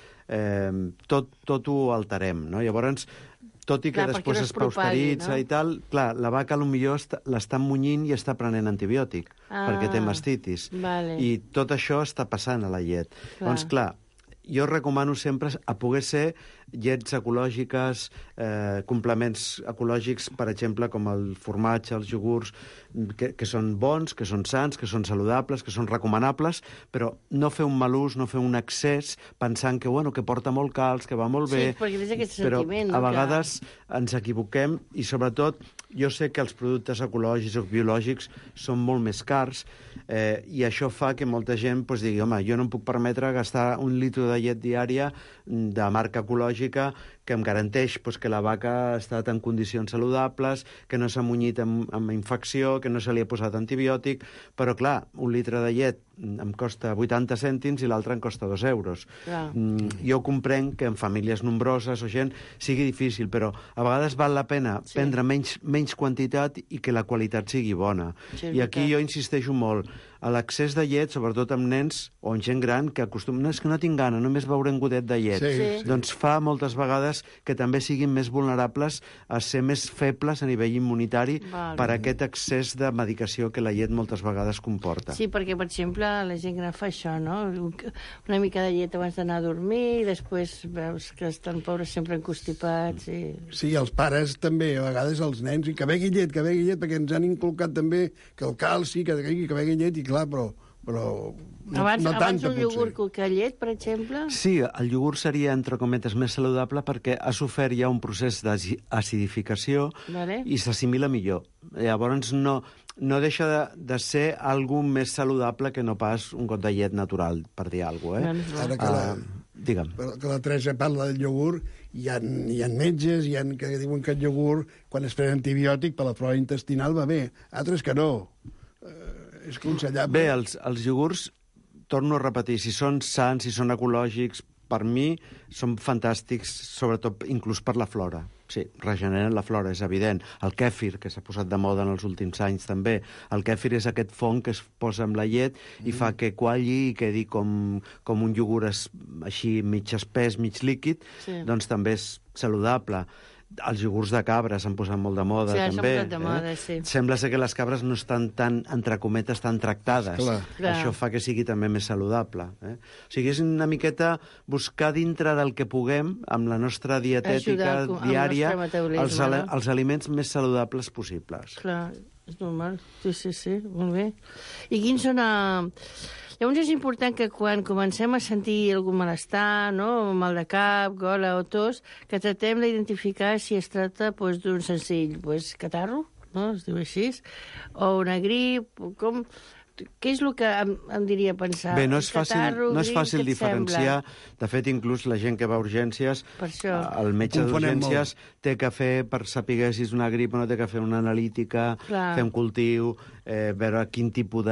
tot ho alterem, no? Llavors, tot i que després es pausteritza i tal, clar, la vaca potser l'està munyint i està prenent antibiòtic, perquè té mastitis. Vale. I tot això està passant a la llet. Doncs, clar, jo recomano sempre a poder ser llets ecològiques, complements ecològics, per exemple, com el formatge, els iogurts, que són bons, que són sants, que són saludables, que són recomanables, però no fer un mal ús, no fer un excés, pensant que porta molt calç, que va molt bé... Sí, perquè tens aquest però sentiment, a vegades ens equivoquem i, sobretot, jo sé que els productes ecològics o biològics són molt més cars i això fa que molta gent digui, home, jo no em puc permetre gastar 1 litre de llet diària de marca ecològica que em garanteix que la vaca ha estat en condicions saludables, que no s'ha munyit amb infecció, que no se li ha posat antibiòtic, però, clar, 1 litre de llet em costa 80 cèntims i l'altre em costa 2 euros. Jo comprenc que en famílies nombroses o gent sigui difícil, però a vegades val la pena prendre menys quantitat i que la qualitat sigui bona. I aquí jo insisteixo molt. A l'accés de llet, sobretot amb nens o amb gent gran, que acostumen... No, és que no tinc gana, només beure un gotet de llet. Doncs fa moltes vegades que també siguin més vulnerables a ser més febles a nivell immunitari per aquest excés de medicació que la llet moltes vegades comporta. Sí, perquè, per exemple, la gent gran fa això, no? Una mica de llet abans d'anar a dormir i després veus que estan pobres sempre encostipats. Sí, els pares també, a vegades els nens, i que begui llet, perquè ens han inculcat també que el calci, que begui llet, i clar, però abans no tanta, un iogurt que llet, per exemple? Sí, el iogurt seria, entre cometes, més saludable perquè ha sofert ja un procés d'acidificació i s'assimila millor. Llavors no deixa de ser algo més saludable que no pas un got de llet natural, per dir alguna cosa. Ara que la Teresa parla del iogurt, hi ha metges que diuen que el iogurt, quan es pren antibiòtic per la flora intestinal, va bé. Altres que no. És aconsellable. Bé, els iogurts, torno a repetir, si són sants, si són ecològics, per mi són fantàstics, sobretot inclús per la flora. Sí, regeneren la flora, és evident. El kèfir, que s'ha posat de moda en els últims anys també. El kèfir és aquest fong que es posa amb la llet i fa que qualli i quedi com un iogurt així mig espès, mig líquid, doncs també és saludable. Els iogurts de cabra s'han posat molt de moda, també. S'han posat de moda, sí. Sembla ser que les cabres no estan tan, entre cometes, tan tractades. Clar. Això fa que sigui també més saludable. O sigui, és una miqueta buscar dintre del que puguem, amb la nostra dietètica diària, els aliments més saludables possibles. Clar, és normal. Sí, molt bé. I quins són... Llavors és important que quan comencem a sentir algun malestar, no? Mal de cap, gola o tos, que tratem d'identificar si es tracta d'un senzill catarro, no? Es diu així, o una grip, com... què és el que em diria pensar? Bé, no és fàcil, Catarro, no és grip, fàcil què et diferenciar. sembla? De fet, inclús la gent que va a urgències, Per això. el metge Confonem d'urgències té que fer, per saber si és una grip o no, té que fer una analítica, Clar. fer un cultiu, veure quin tipus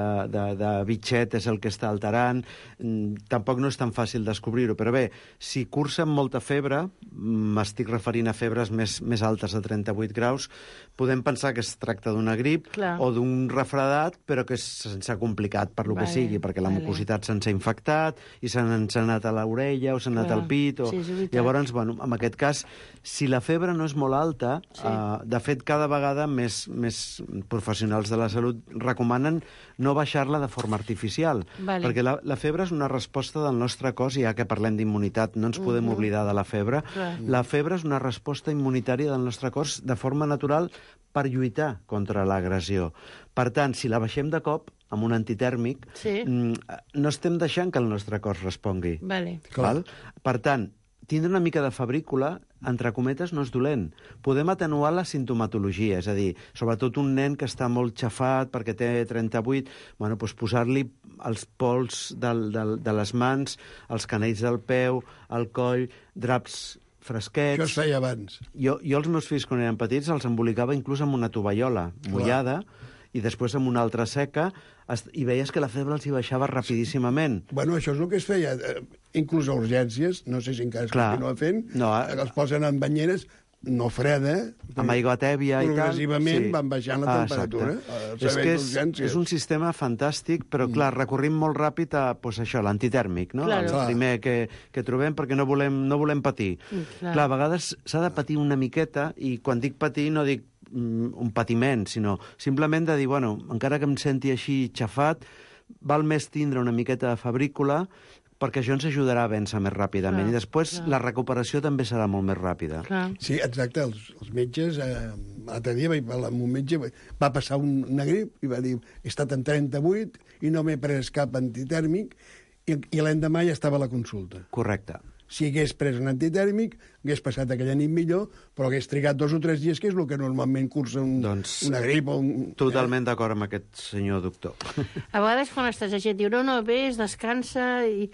de bitxet és el que està alterant. Tampoc no és tan fàcil descobrir-ho, però bé, si cursa amb molta febre, m'estic referint a febres més altes de 38 graus, podem pensar que es tracta d'una grip Clar. o d'un refredat, però que s'ha complicat per lo que Vale, sigui, perquè la vale. mucositat se'ns ha infectat i ens ha anat a l'orella o s'ha anat Clar. al pit. Sí, és veritat. Llavors, bueno, en aquest cas, si la febre no és molt alta, Sí. de fet, cada vegada més professionals de la salut recomanen no baixar-la de forma artificial, Vale. perquè la febre és una resposta del nostre cos, ja que parlem d'immunitat, no ens podem oblidar de la febre. Clar. La febre és una resposta immunitària del nostre cos de forma natural per lluitar contra l'agressió. Per tant, si la baixem de cop amb un antitèrmic, Sí. no estem deixant que el nostre cos respongui. Vale. Val? Per tant, tindre una mica de febrícula, entre cometes, no és dolent. Podem atenuar la sintomatologia, és a dir, sobretot un nen que està molt xafat perquè té 38, bueno, doncs posar-li els pols de les mans, els canells del peu, el coll, draps fresquets... Això es feia abans. Jo els meus fills, quan eren petits, els embolicava inclús amb una tovallola mullada i després amb una altra seca, i veies que la febre els hi baixava rapidíssimament. Bueno, això és el que es feia, inclús a urgències, no sé si encara es continua fent, els posen en banyeres, no freda, amb aigua tèbia i tal. Progressivament van baixant la temperatura. És que és un sistema fantàstic, però clar, recorrim molt ràpid a això, l'antitèrmic, no? Claro. El primer que trobem perquè no volem patir. Clar, a vegades s'ha de patir una miqueta, i quan dic patir no dic un patiment, sinó simplement de dir, bueno, encara que em senti així xafat, val més tindre una miqueta de febrícula, perquè això ens ajudarà a vèncer més ràpidament. I després la recuperació també serà molt més ràpida. Sí, exacte. Els metges... L'altre dia vaig parlar amb un metge, va passar una grip i va dir he estat en 38 i no m'he pres cap antitèrmic, i l'endemà ja estava a la consulta. Correcte. Si hagués pres un antitèrmic, hagués passat aquella nit millor, però hagués trigat 2 o 3 dies, que és el que normalment cursa una grip o un... Totalment d'acord amb aquest senyor doctor. A vegades quan estàs a gent diu, no, vés, descansa i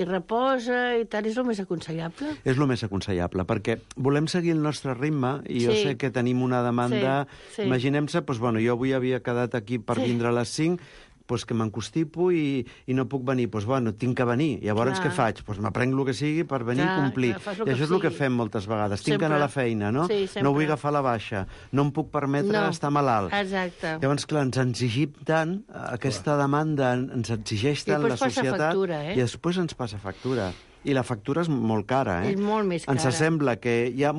reposa i tal, és el més aconsellable? És el més aconsellable, perquè volem seguir el nostre ritme, i jo sé que tenim una demanda... Sí. Imaginem-se, jo avui havia quedat aquí per vindre a les 5, que m'encostipo i no puc venir. Bueno, tinc que venir. Llavors què faig? M'aprenc el que sigui per venir i complir. I això és el que fem moltes vegades. Tinc que anar a la feina, no? No vull agafar la baixa. No em puc permetre estar malalt. Exacte. Llavors, clar, ens exigim tant, aquesta demanda ens exigeix tant la societat, i després ens passa factura. I la factura és molt cara, És molt més cara. Ens sembla que ja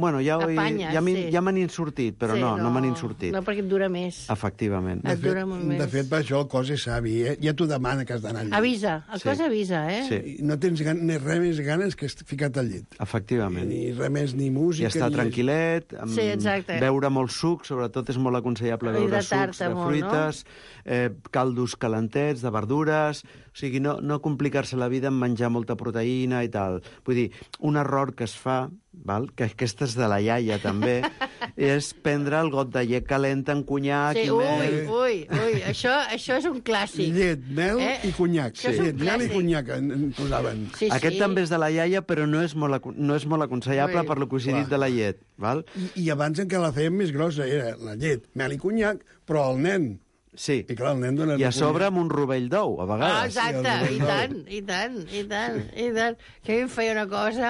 me n'he sortit, però no me n'he sortit. No, perquè et dura més. Efectivament. Et dura molt més. De fet, per això el cos és savi, ja t'ho demana que has d'anar al llit. Avisa, el cos avisa, Sí. No tens res més ganes que ficar-te al llit. Efectivament. Ni res més, ni música... I estar tranquil·let, beure molt suc, sobretot és molt aconsellable beure sucs de fruites, caldos calentets, de verdures... O sigui, no complicar-se la vida en menjar molta proteïna i tal. Vull dir, un error que es fa, que aquesta és de la iaia també, és prendre el got de llet calenta amb conyac i mel. Ui, això és un clàssic. Llet, mel i conyac. Llet, mel i conyac en posaven. Aquest també és de la iaia, però no és molt aconsellable per lo que us he dit de la llet. I abans encara la fèiem més grossa, era la llet, mel i conyac, però el nen... Sí, i clar, el nen dona... I a sobre amb un rovell d'ou, a vegades. Exacte, i tant. Que a mi em feia una cosa...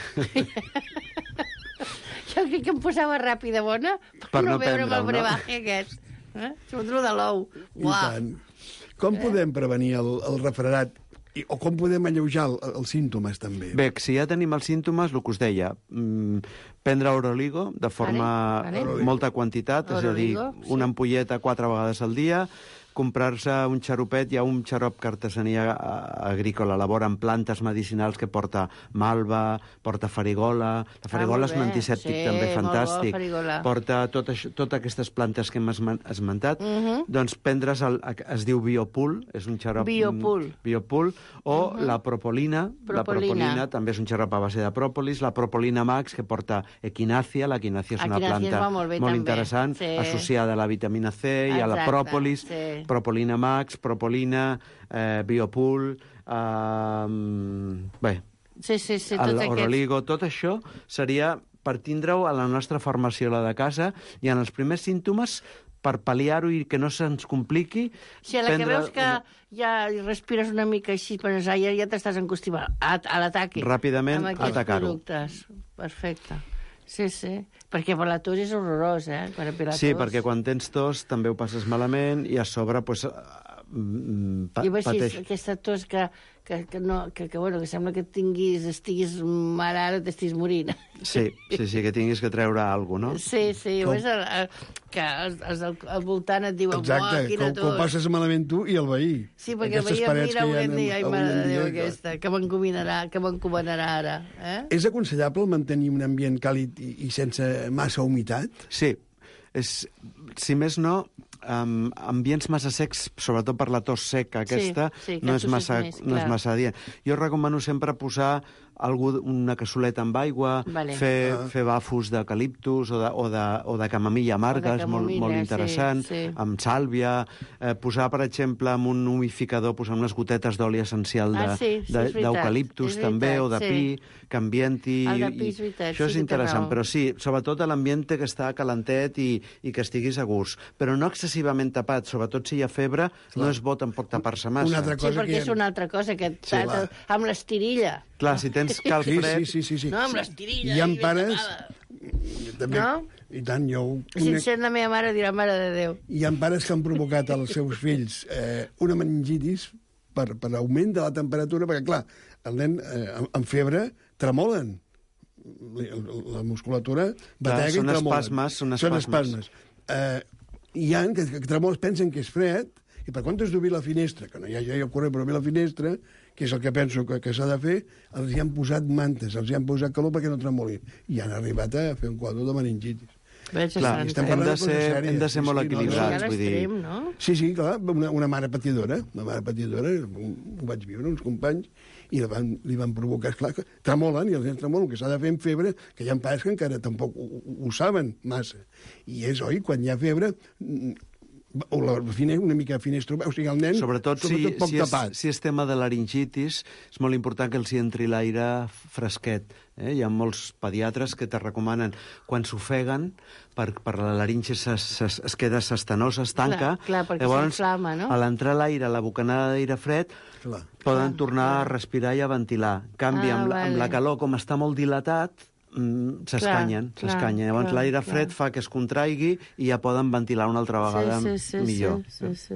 Jo crec que em posava ràpida bona per no veure el brebaje aquest. Sobretot de l'ou. I tant. Com podem prevenir el refredat? O com podem alleujar els símptomes, també? Bé, si ja tenim els símptomes, el que us deia, prendre Oroligo de forma molta quantitat, és a dir, una ampolleta 4 vegades al dia, comprar-se un xaropet, hi ha un xarop que artesania agrícola elabora amb plantes medicinals que porta malva, porta farigola. La farigola és un antisèptic també fantàstic. Porta totes aquestes plantes que hem esmentat. Doncs prendre's, es diu Biopool, és un xarop... Biopool. O la propolina. La propolina també és un xarop a base de pròpolis. La propolina max, que porta equinàcia. L'equinàcia és una planta molt interessant, associada a la vitamina C i a la pròpolis. Propolina Max, Propolina, Biopool, bé, Oroligo, tot això seria per tindre-ho a la nostra farmaciola de casa i en els primers símptomes, per pal·liar-ho i que no se'ns compliqui... Si a la que veus que ja respires una mica així, ja t'estàs encostimant a l'ataque. Ràpidament atacar-ho. Amb aquests productes. Perfecte. Sí, sí. Perquè per la tos és horrorós, Sí, perquè quan tens tos també ho passes malament i a sobre pateix. Aquesta tos que sembla que estiguis malalt, t'estiguis morint. Sí, que tinguis que treure alguna cosa, no? Sí, que els al voltant et diuen quina tos. Com passes malament tu i el veí. Sí, perquè el veí mira un dia, ai, mare de Déu, aquesta, que m'encomanarà ara. És aconsellable mantenir un ambient càlid i sense massa humitat? Sí, si més no, ambients massa secs, sobretot per la tos seca aquesta, no és massa adient. Jo recomano sempre posar una cassoleta amb aigua, fer bafos d'eucaliptus o de camamilla amarga, és molt interessant, amb sàlvia, posar, per exemple, amb un humificador, posar unes gotetes d'oli essencial d'eucaliptus també, o de pi, que ambienti... Això és interessant, però sí, sobretot l'ambient té que estar calentet i que estiguis a gust, però no excessivament tapat, sobretot si hi ha febre, no és bo tampoc tapar-se massa. Sí, perquè és una altra cosa, amb l'estirilla. Clar, si tens cal fred... Sí. No, amb l'estirilla. Hi ha pares... No? I tant, jo... Sincer, la meva mare dirà mare de Déu. Hi ha pares que han provocat als seus fills una meningitis per augment de la temperatura, perquè, clar, el nen amb febre tremolen. La musculatura batega i tremolen. Són espasmes. Hi ha que tremolen, pensen que és fred, i per quan has d'obrir la finestra, que no hi ha corrent per obrir la finestra, que és el que penso que s'ha de fer, els hi han posat mantes, els hi han posat calor perquè no tremolin. I han arribat a fer un quadre de meningitis. Clar, hem de ser molt equilibrats, vull dir... Sí, clar, una mare patidora, ho vaig viure, uns companys, i li van provocar, esclar, tremolen, i els nens tremolen, que s'ha de fer en febre, que hi ha pares que encara tampoc ho saben massa. I és, oi, quan hi ha febre... o una mica finestra, o sigui, el nen sobretot poc tapat. Si és tema de laringitis, és molt important que els hi entri l'aire fresquet. Hi ha molts pediatres que te recomanen, quan s'ofeguen, per la laringe es queda s'estenosa, es tanca. Clar, perquè s'inflama, no? A l'entrar l'aire, la bocanada d'aire fred, poden tornar a respirar i a ventilar. En canvi, amb la calor, com està molt dilatat, s'escanyen. Llavors l'aire fred fa que es contraigui i ja poden ventilar una altra vegada millor. Sí.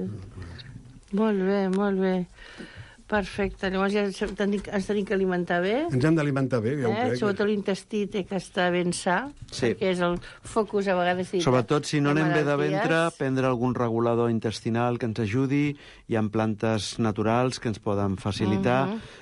Molt bé. Perfecte. Llavors ja ens tenim que alimentar bé. Ens hem d'alimentar bé, ja ho crec. Sobretot l'intestí té que estar ben sa, perquè és el focus a vegades... Sobretot si no anem bé de ventre, prendre algun regulador intestinal que ens ajudi. Hi ha plantes naturals que ens poden facilitar.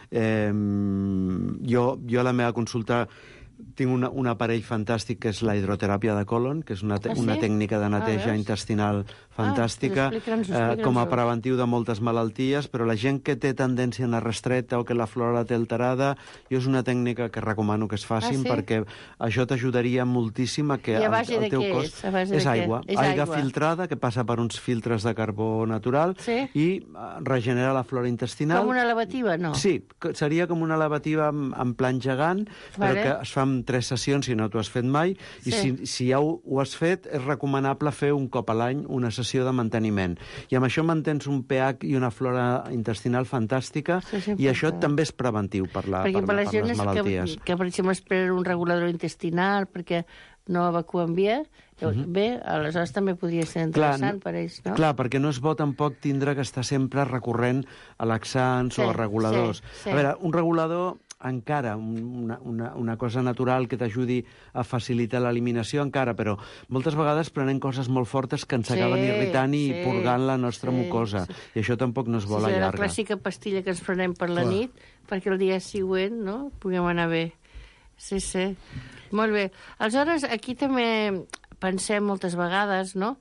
Jo a la meva consulta tinc un aparell fantàstic que és la hidroteràpia de colon, que és una tècnica de neteja intestinal fantàstica, com a preventiu de moltes malalties, però la gent que té tendència a anar restreta o que la flora té alterada, jo és una tècnica que recomano que es facin perquè això t'ajudaria moltíssim a que el teu cos... És aigua. Aigua filtrada que passa per uns filtres de carbó natural i regenera la flora intestinal. Com una lavativa, no? Sí, seria com una lavativa en plan gegant, però que es fa en 3 sessions si no t'ho has fet mai, i si ja ho has fet, és recomanable fer un cop a l'any una sessió de manteniment. I amb això mantens un pH i una flora intestinal fantàstica, i això també és preventiu per les malalties. Que, per exemple, es pren un regulador intestinal perquè no evacuen bé, aleshores també podria ser interessant per ells, no? Clar, perquè no és bo tampoc tindre que estar sempre recorrent a laxants o a reguladors. A veure, un regulador encara, una cosa natural que t'ajudi a facilitar l'eliminació encara, però moltes vegades prenen coses molt fortes que ens acaben irritant i purgant la nostra mucosa, i això tampoc no és bo a la llarga. La clàssica pastilla que ens prenem per la nit perquè el dia següent puguem anar bé. Sí. Molt bé. Aleshores, aquí també pensem moltes vegades, no?,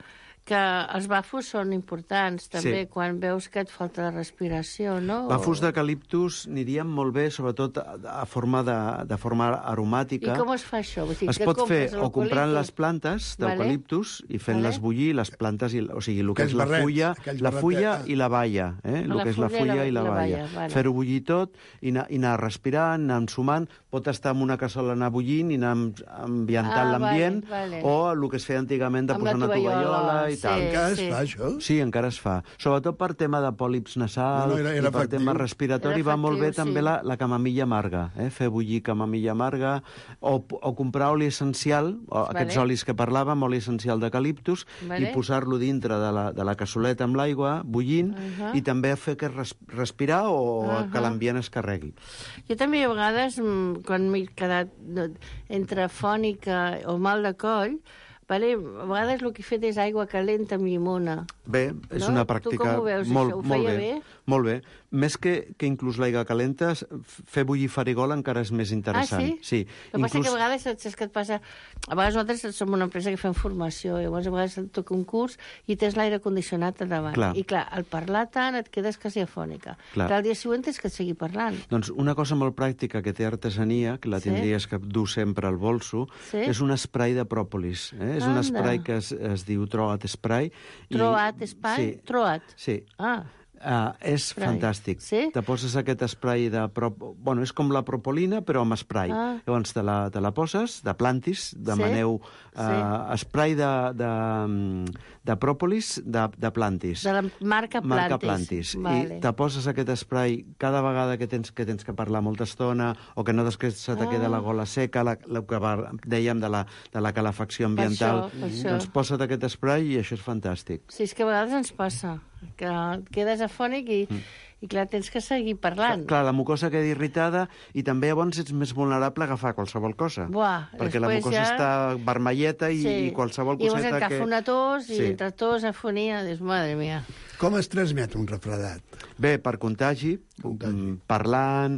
que els bafos són importants, també, Sí. quan veus que et falta la respiració, no? Bafos d'eucaliptus anirien molt bé, sobretot de forma aromàtica. I com es fa això? Vull dir, Es que pot fer compres o comprant l'eucaliptus? les plantes d'eucaliptus i fent-les bullir, les plantes, o sigui, el que Aquells és la barrets, fulla, aquells la barretets, fulla ah. i la baia, el que és la fulla i la baia. vale. Fer-ho bullir tot i anar respirant, anar ensumant, pot estar en una cassola anar bullint i anar ambientant l'ambient, vale. o el que es feia antigament de Amb posar la una tovallola i sí. tal. Encara es fa, això? Sí, encara es fa. Sobretot per tema de pòlips nasal No, era i per efectiu. tema respiratori Era va molt bé efectiu, també sí. la camamilla amarga, fer bullir camamilla amarga o comprar oli essencial, aquests olis que parlàvem, oli essencial d'eucaliptus, i posar-lo dintre de la cassoleta amb l'aigua, bullint, i també fer que respirar o que l'ambient es carregui. Jo també a vegades, quan m'he quedat entre fònica o mal de coll, vale, a vegades el que he fet és aigua calenta amb llimona. Bé, és No? una Tu pràctica com ho veus, molt, això? Ho molt feia bé. bé? Molt bé. Més que inclús l'aigua calenta, fer bullir farigol encara és més interessant. Ah, sí? Sí. El que passa que a vegades saps què et passa? A vegades nosaltres som una empresa que fem formació, i llavors a vegades et toca un curs i tens l'aire condicionat a davant. Clar. I clar, al parlar tant et quedes quasi afònica. Clar. Però al dia següent tens que seguir parlant. Doncs una cosa molt pràctica que té artesania, que la Sí? tindries que dur sempre al bolso, Sí? és un spray de pròpolis. És un Anda. spray que es diu Troat Spray. Troat, espai? Sí. Troat. Sí. Ah, És Spray. fantàstic. Sí? Te poses aquest spray de... Bueno, és com la propolina, però amb spray. Ah. Llavors te la poses, de plantis, demaneu spray de pròpolis de plantis. de la marca Plantis. Marca Plantis. Vale. I te poses aquest spray cada vegada que tens que parlar molta estona o que no després se te queda la gola seca, el que dèiem de la calefacció ambiental. Per això. Doncs posa't aquest spray i això és fantàstic. Sí, és que a vegades ens passa, que et quedes afònic i clar, tens que seguir parlant. Clar, la mucosa queda irritada i també llavors ets més vulnerable a agafar qualsevol cosa. Buah, perquè la després mucosa ja... està vermelleta i qualsevol I llavors coseta agafa una tos, i Sí. entre tos, afonia, dius, madre mia. Com es transmet un refredat? Bé, per contagi, parlant,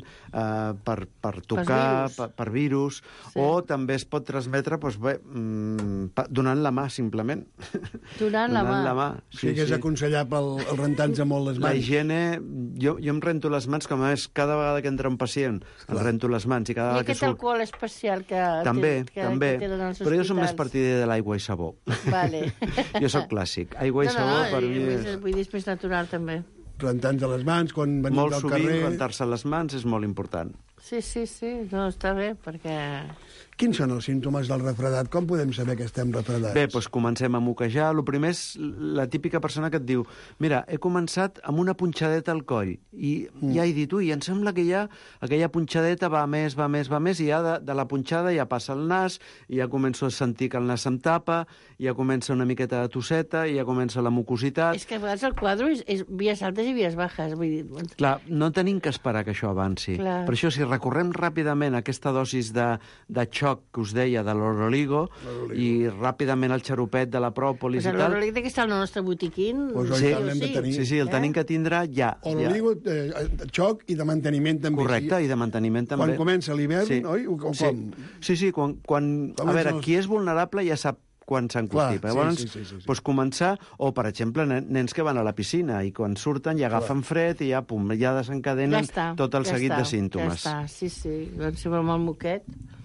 per tocar, per virus, Sí. o també es pot transmetre doncs bé, donant la mà, simplement. Donant la mà. O sigui que és aconsellable el rentar-nos molt les La mans. higiene... Jo em rento les mans, com a més, cada vegada que entra un pacient em rento les mans i cada I vegada que aquest surt... alcohol especial que També, que també. tenen als Però jo som més hospitals. partidari de l'aigua i sabó. Vale. Jo sóc clàssic. Aigua i sabó per mi és... Vull dir, és més natural, també. Rentar-nos les mans quan venim Molt del sovint carrer. rentar-se les mans és molt important. Sí, no, està bé, perquè... Quins són els símptomes del refredat? Com podem saber que estem refredats? Bé, doncs comencem a moquejar. El primer és la típica persona que et diu mira, he començat amb una punxadeta al coll i ja he dit, ui, em sembla que ja aquella punxadeta va més, i ja de la punxada ja passa el nas, i ja començo a sentir que el nas em tapa, ja comença una miqueta de tosseta, i ja comença la mucositat. És que a vegades el quadre és vies altes i vies baixes, vull dir... Clar, no tenim que esperar que això avanci. Clar. Per això, si recorrem ràpidament a aquesta dosis de xoc que us deia de l'oroligo i ràpidament el xarupet de la pròpolis i tal... L'oroligo que està al nostre botiquín... Pues Sí, l'hem de tenir. sí, el tenim que tindre ja. Oroligo, xoc i de manteniment també. Correcte, i de manteniment també. Quan comença l'hivern, oi? O com? Sí, quan a veure, qui és vulnerable ja sap quan s'encostipa. Clar, Llavors, doncs començar, o per exemple, nens que van a la piscina i quan surten ja agafen fred i ja desencadenen tot el seguit de símptomes. Ja està, sí, doncs si vol mal moquet.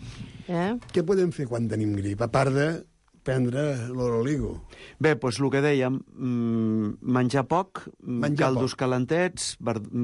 Què podem fer quan tenim grip, a part de prendre l'oroligo? Bé, doncs el que dèiem, menjar poc, caldos calentets,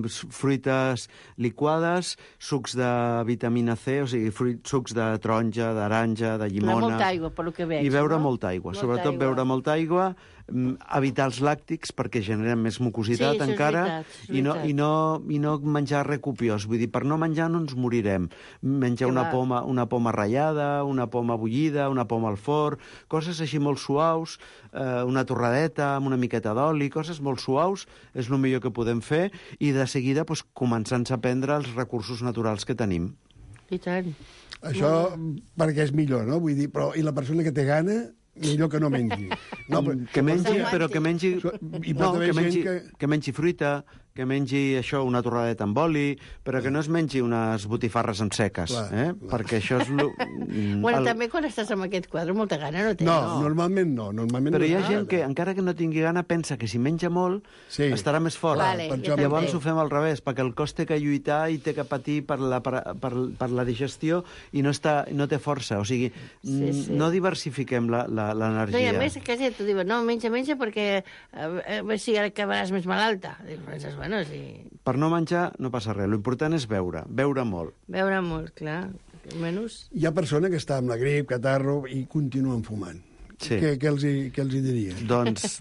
fruites liquades, sucs de vitamina C, o sigui, sucs de taronja, d'aranja, de llimona... Molta aigua, per lo que veig, I beure no? molta aigua, sobretot beure molta aigua, evitar els làctics perquè generen més mucositat Sí, això és encara, veritat, i no menjar res copiós. Vull dir, per no menjar no ens morirem. Menjar una poma ratllada, una poma bullida, una poma al forn, coses així molt suaus, una torradeta amb una miqueta d'oli, coses molt suaus, és el millor que podem fer, i de seguida doncs, començar-nos a prendre els recursos naturals que tenim. I tant. Això perquè és millor, no? Vull dir, però i la persona que té gana, millor que no mengi. No, que mengi, però que mengi... I pot haver gent que mengi fruita, que mengi això, una torradeta amb oli, però que no es mengi unes botifarres amb seques, perquè això és... Bueno, també quan estàs amb aquest quadre molta gana no té, no? Normalment no. Però hi ha gent que, encara que no tingui gana, pensa que si menja molt estarà més fort. Llavors ho fem al revés, perquè el cos té que lluitar i té que patir per la digestió i no té força. O sigui, no diversifiquem l'energia. No, i a més, que tu dius, no, menja perquè a veure si acabaràs més malalta. Penses, bueno, sí. Per no menjar no passa res, l'important és beure molt. Beure molt, clar. Menys... Hi ha persona que està amb la grip, catarro, i continuen fumant. Sí. Què els hi diria? Doncs,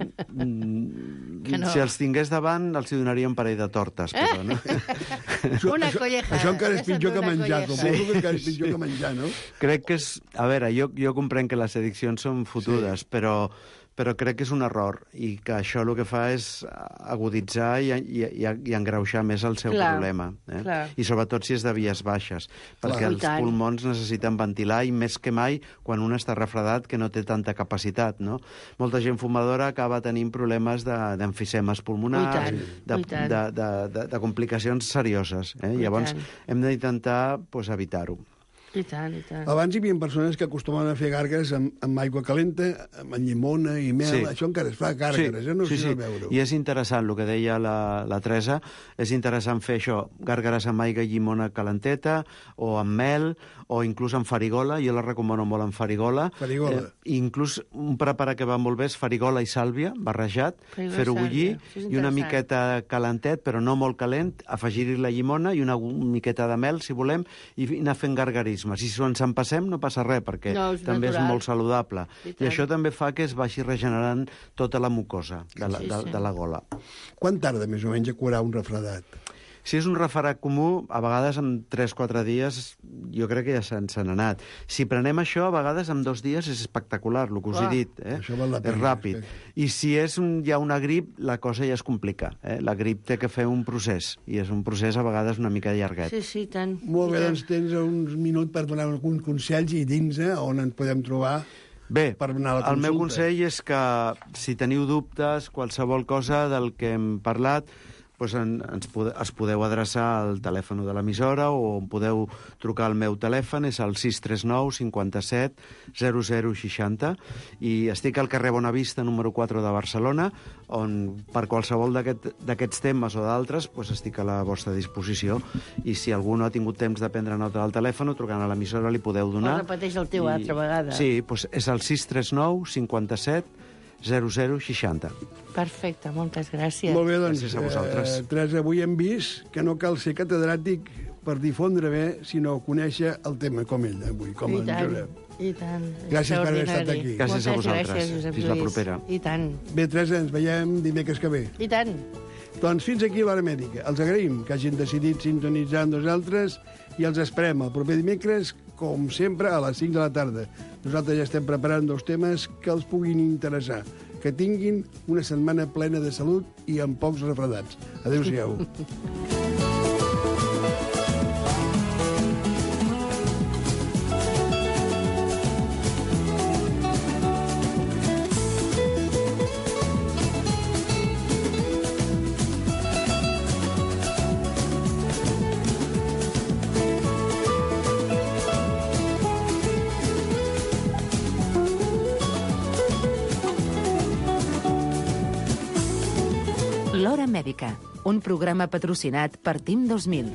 si els tingués davant, els hi donaria un parell de tortes. Però, no? Una collejada. Això encara és pitjor que menjar, encara és pitjor que menjar, no? Crec que és... A veure, jo comprenc que les addiccions són fotudes, però crec que és un error i que això el que fa és aguditzar i engreuixar més el seu problema. I sobretot si és de vies baixes, perquè els pulmons necessiten ventilar i més que mai quan un està refredat que no té tanta capacitat. No? Molta gent fumadora acaba tenint problemes d'emfisemes pulmonars, de complicacions serioses. Llavors hem d'intentar evitar-ho. I tant, i tant. Abans hi havia persones que acostumaven a fer gàrgares amb aigua calenta, amb llimona i mel. Això encara es fa, gàrgares, no sé si veure-ho. I és interessant, el que deia la Teresa, és interessant fer això, gàrgares amb aigua i llimona calenteta, o amb mel, o inclús amb farigola. Jo la recomano molt amb farigola. Inclús un preparat que va molt bé és farigola i sàlvia, barrejat, fer-ho bullir, i una miqueta calentet, però no molt calent, afegir-hi la llimona i una miqueta de mel, si volem, i anar fent gargarismes. Si ens en passem no passa res, perquè també és molt saludable. I això també fa que es vagi regenerant tota la mucosa de la gola. Quant tarda més o menys a curar un refredat? Si és un refredat comú, a vegades en 3-4 dies jo crec que ja se n'han anat. Si prenem això, a vegades en 2 dies és espectacular, el que us he dit. Això val la pena. És ràpid. I si és ja una grip, la cosa ja es complica. La grip té que fer un procés, i és un procés a vegades una mica llarguet. Sí, tant. Molt bé, doncs tens uns minuts per donar algun consell i dins on ens podem trobar. Bé, el meu consell és que si teniu dubtes, qualsevol cosa del que hem parlat, es podeu adreçar al telèfon de l'emissora o podeu trucar al meu telèfon, és el 639 57 0060, i estic al carrer Bonavista, número 4 de Barcelona, on per qualsevol d'aquests temes o d'altres estic a la vostra disposició, i si algú no ha tingut temps de prendre nota del telèfon, trucant a l'emissora li podeu donar. Repeteix el teu altra vegada. Sí, és el 639 57 0060. Perfecte, moltes gràcies. Molt bé, doncs, gràcies a vosaltres. Teresa, avui hem vist que no cal ser catedràtic per difondre bé, sinó conèixer el tema com ell, avui, com en Josep. I tant. Gràcies per haver estat aquí. Gràcies a vosaltres. Fins la propera. I tant. Bé, Teresa, ens veiem dimecres que ve. I tant. Doncs fins aquí l'Hora Mèdica. Els agraïm que hagin decidit sintonitzar amb nosaltres i els esperem el proper dimecres, com sempre, a les 5 de la tarda. Nosaltres ja estem preparant 2 temes que els puguin interessar. Que tinguin una setmana plena de salut i amb pocs refredats. Adéu-siau. L'Hora Mèdica, un programa patrocinat per Team 2000.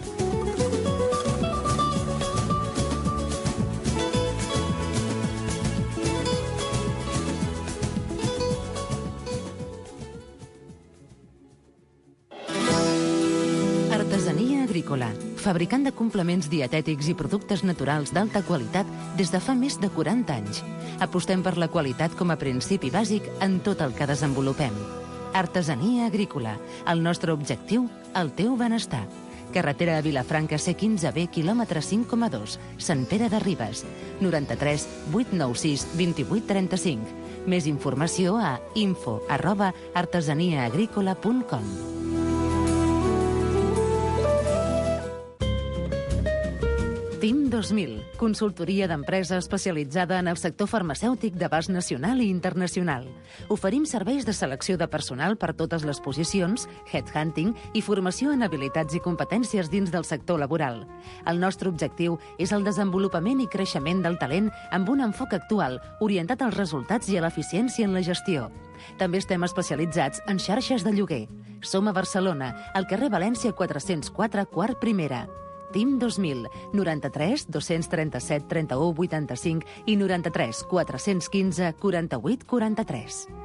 Artesania agrícola, fabricant de complements dietètics i productes naturals d'alta qualitat des de fa més de 40 anys. Apostem per la qualitat com a principi bàsic en tot el que desenvolupem. Artesania agrícola. El nostre objectiu, el teu benestar. Carretera a Vilafranca C15B, quilòmetre 5,2, Sant Pere de Ribes. 93 896 2835. Més informació a info@artesaniaagricola.com. Team 2000. 2000, consultoria d'empresa especialitzada en el sector farmacèutic d'abast nacional i internacional. Oferim serveis de selecció de personal per totes les posicions, headhunting i formació en habilitats i competències dins del sector laboral. El nostre objectiu és el desenvolupament i creixement del talent amb un enfoc actual, orientat als resultats i a l'eficiència en la gestió. També estem especialitzats en xarxes de lloguer. Som a Barcelona, al carrer València 404, quart primera. TIM 2000, 93 237 31 85 i 93 415 48 43.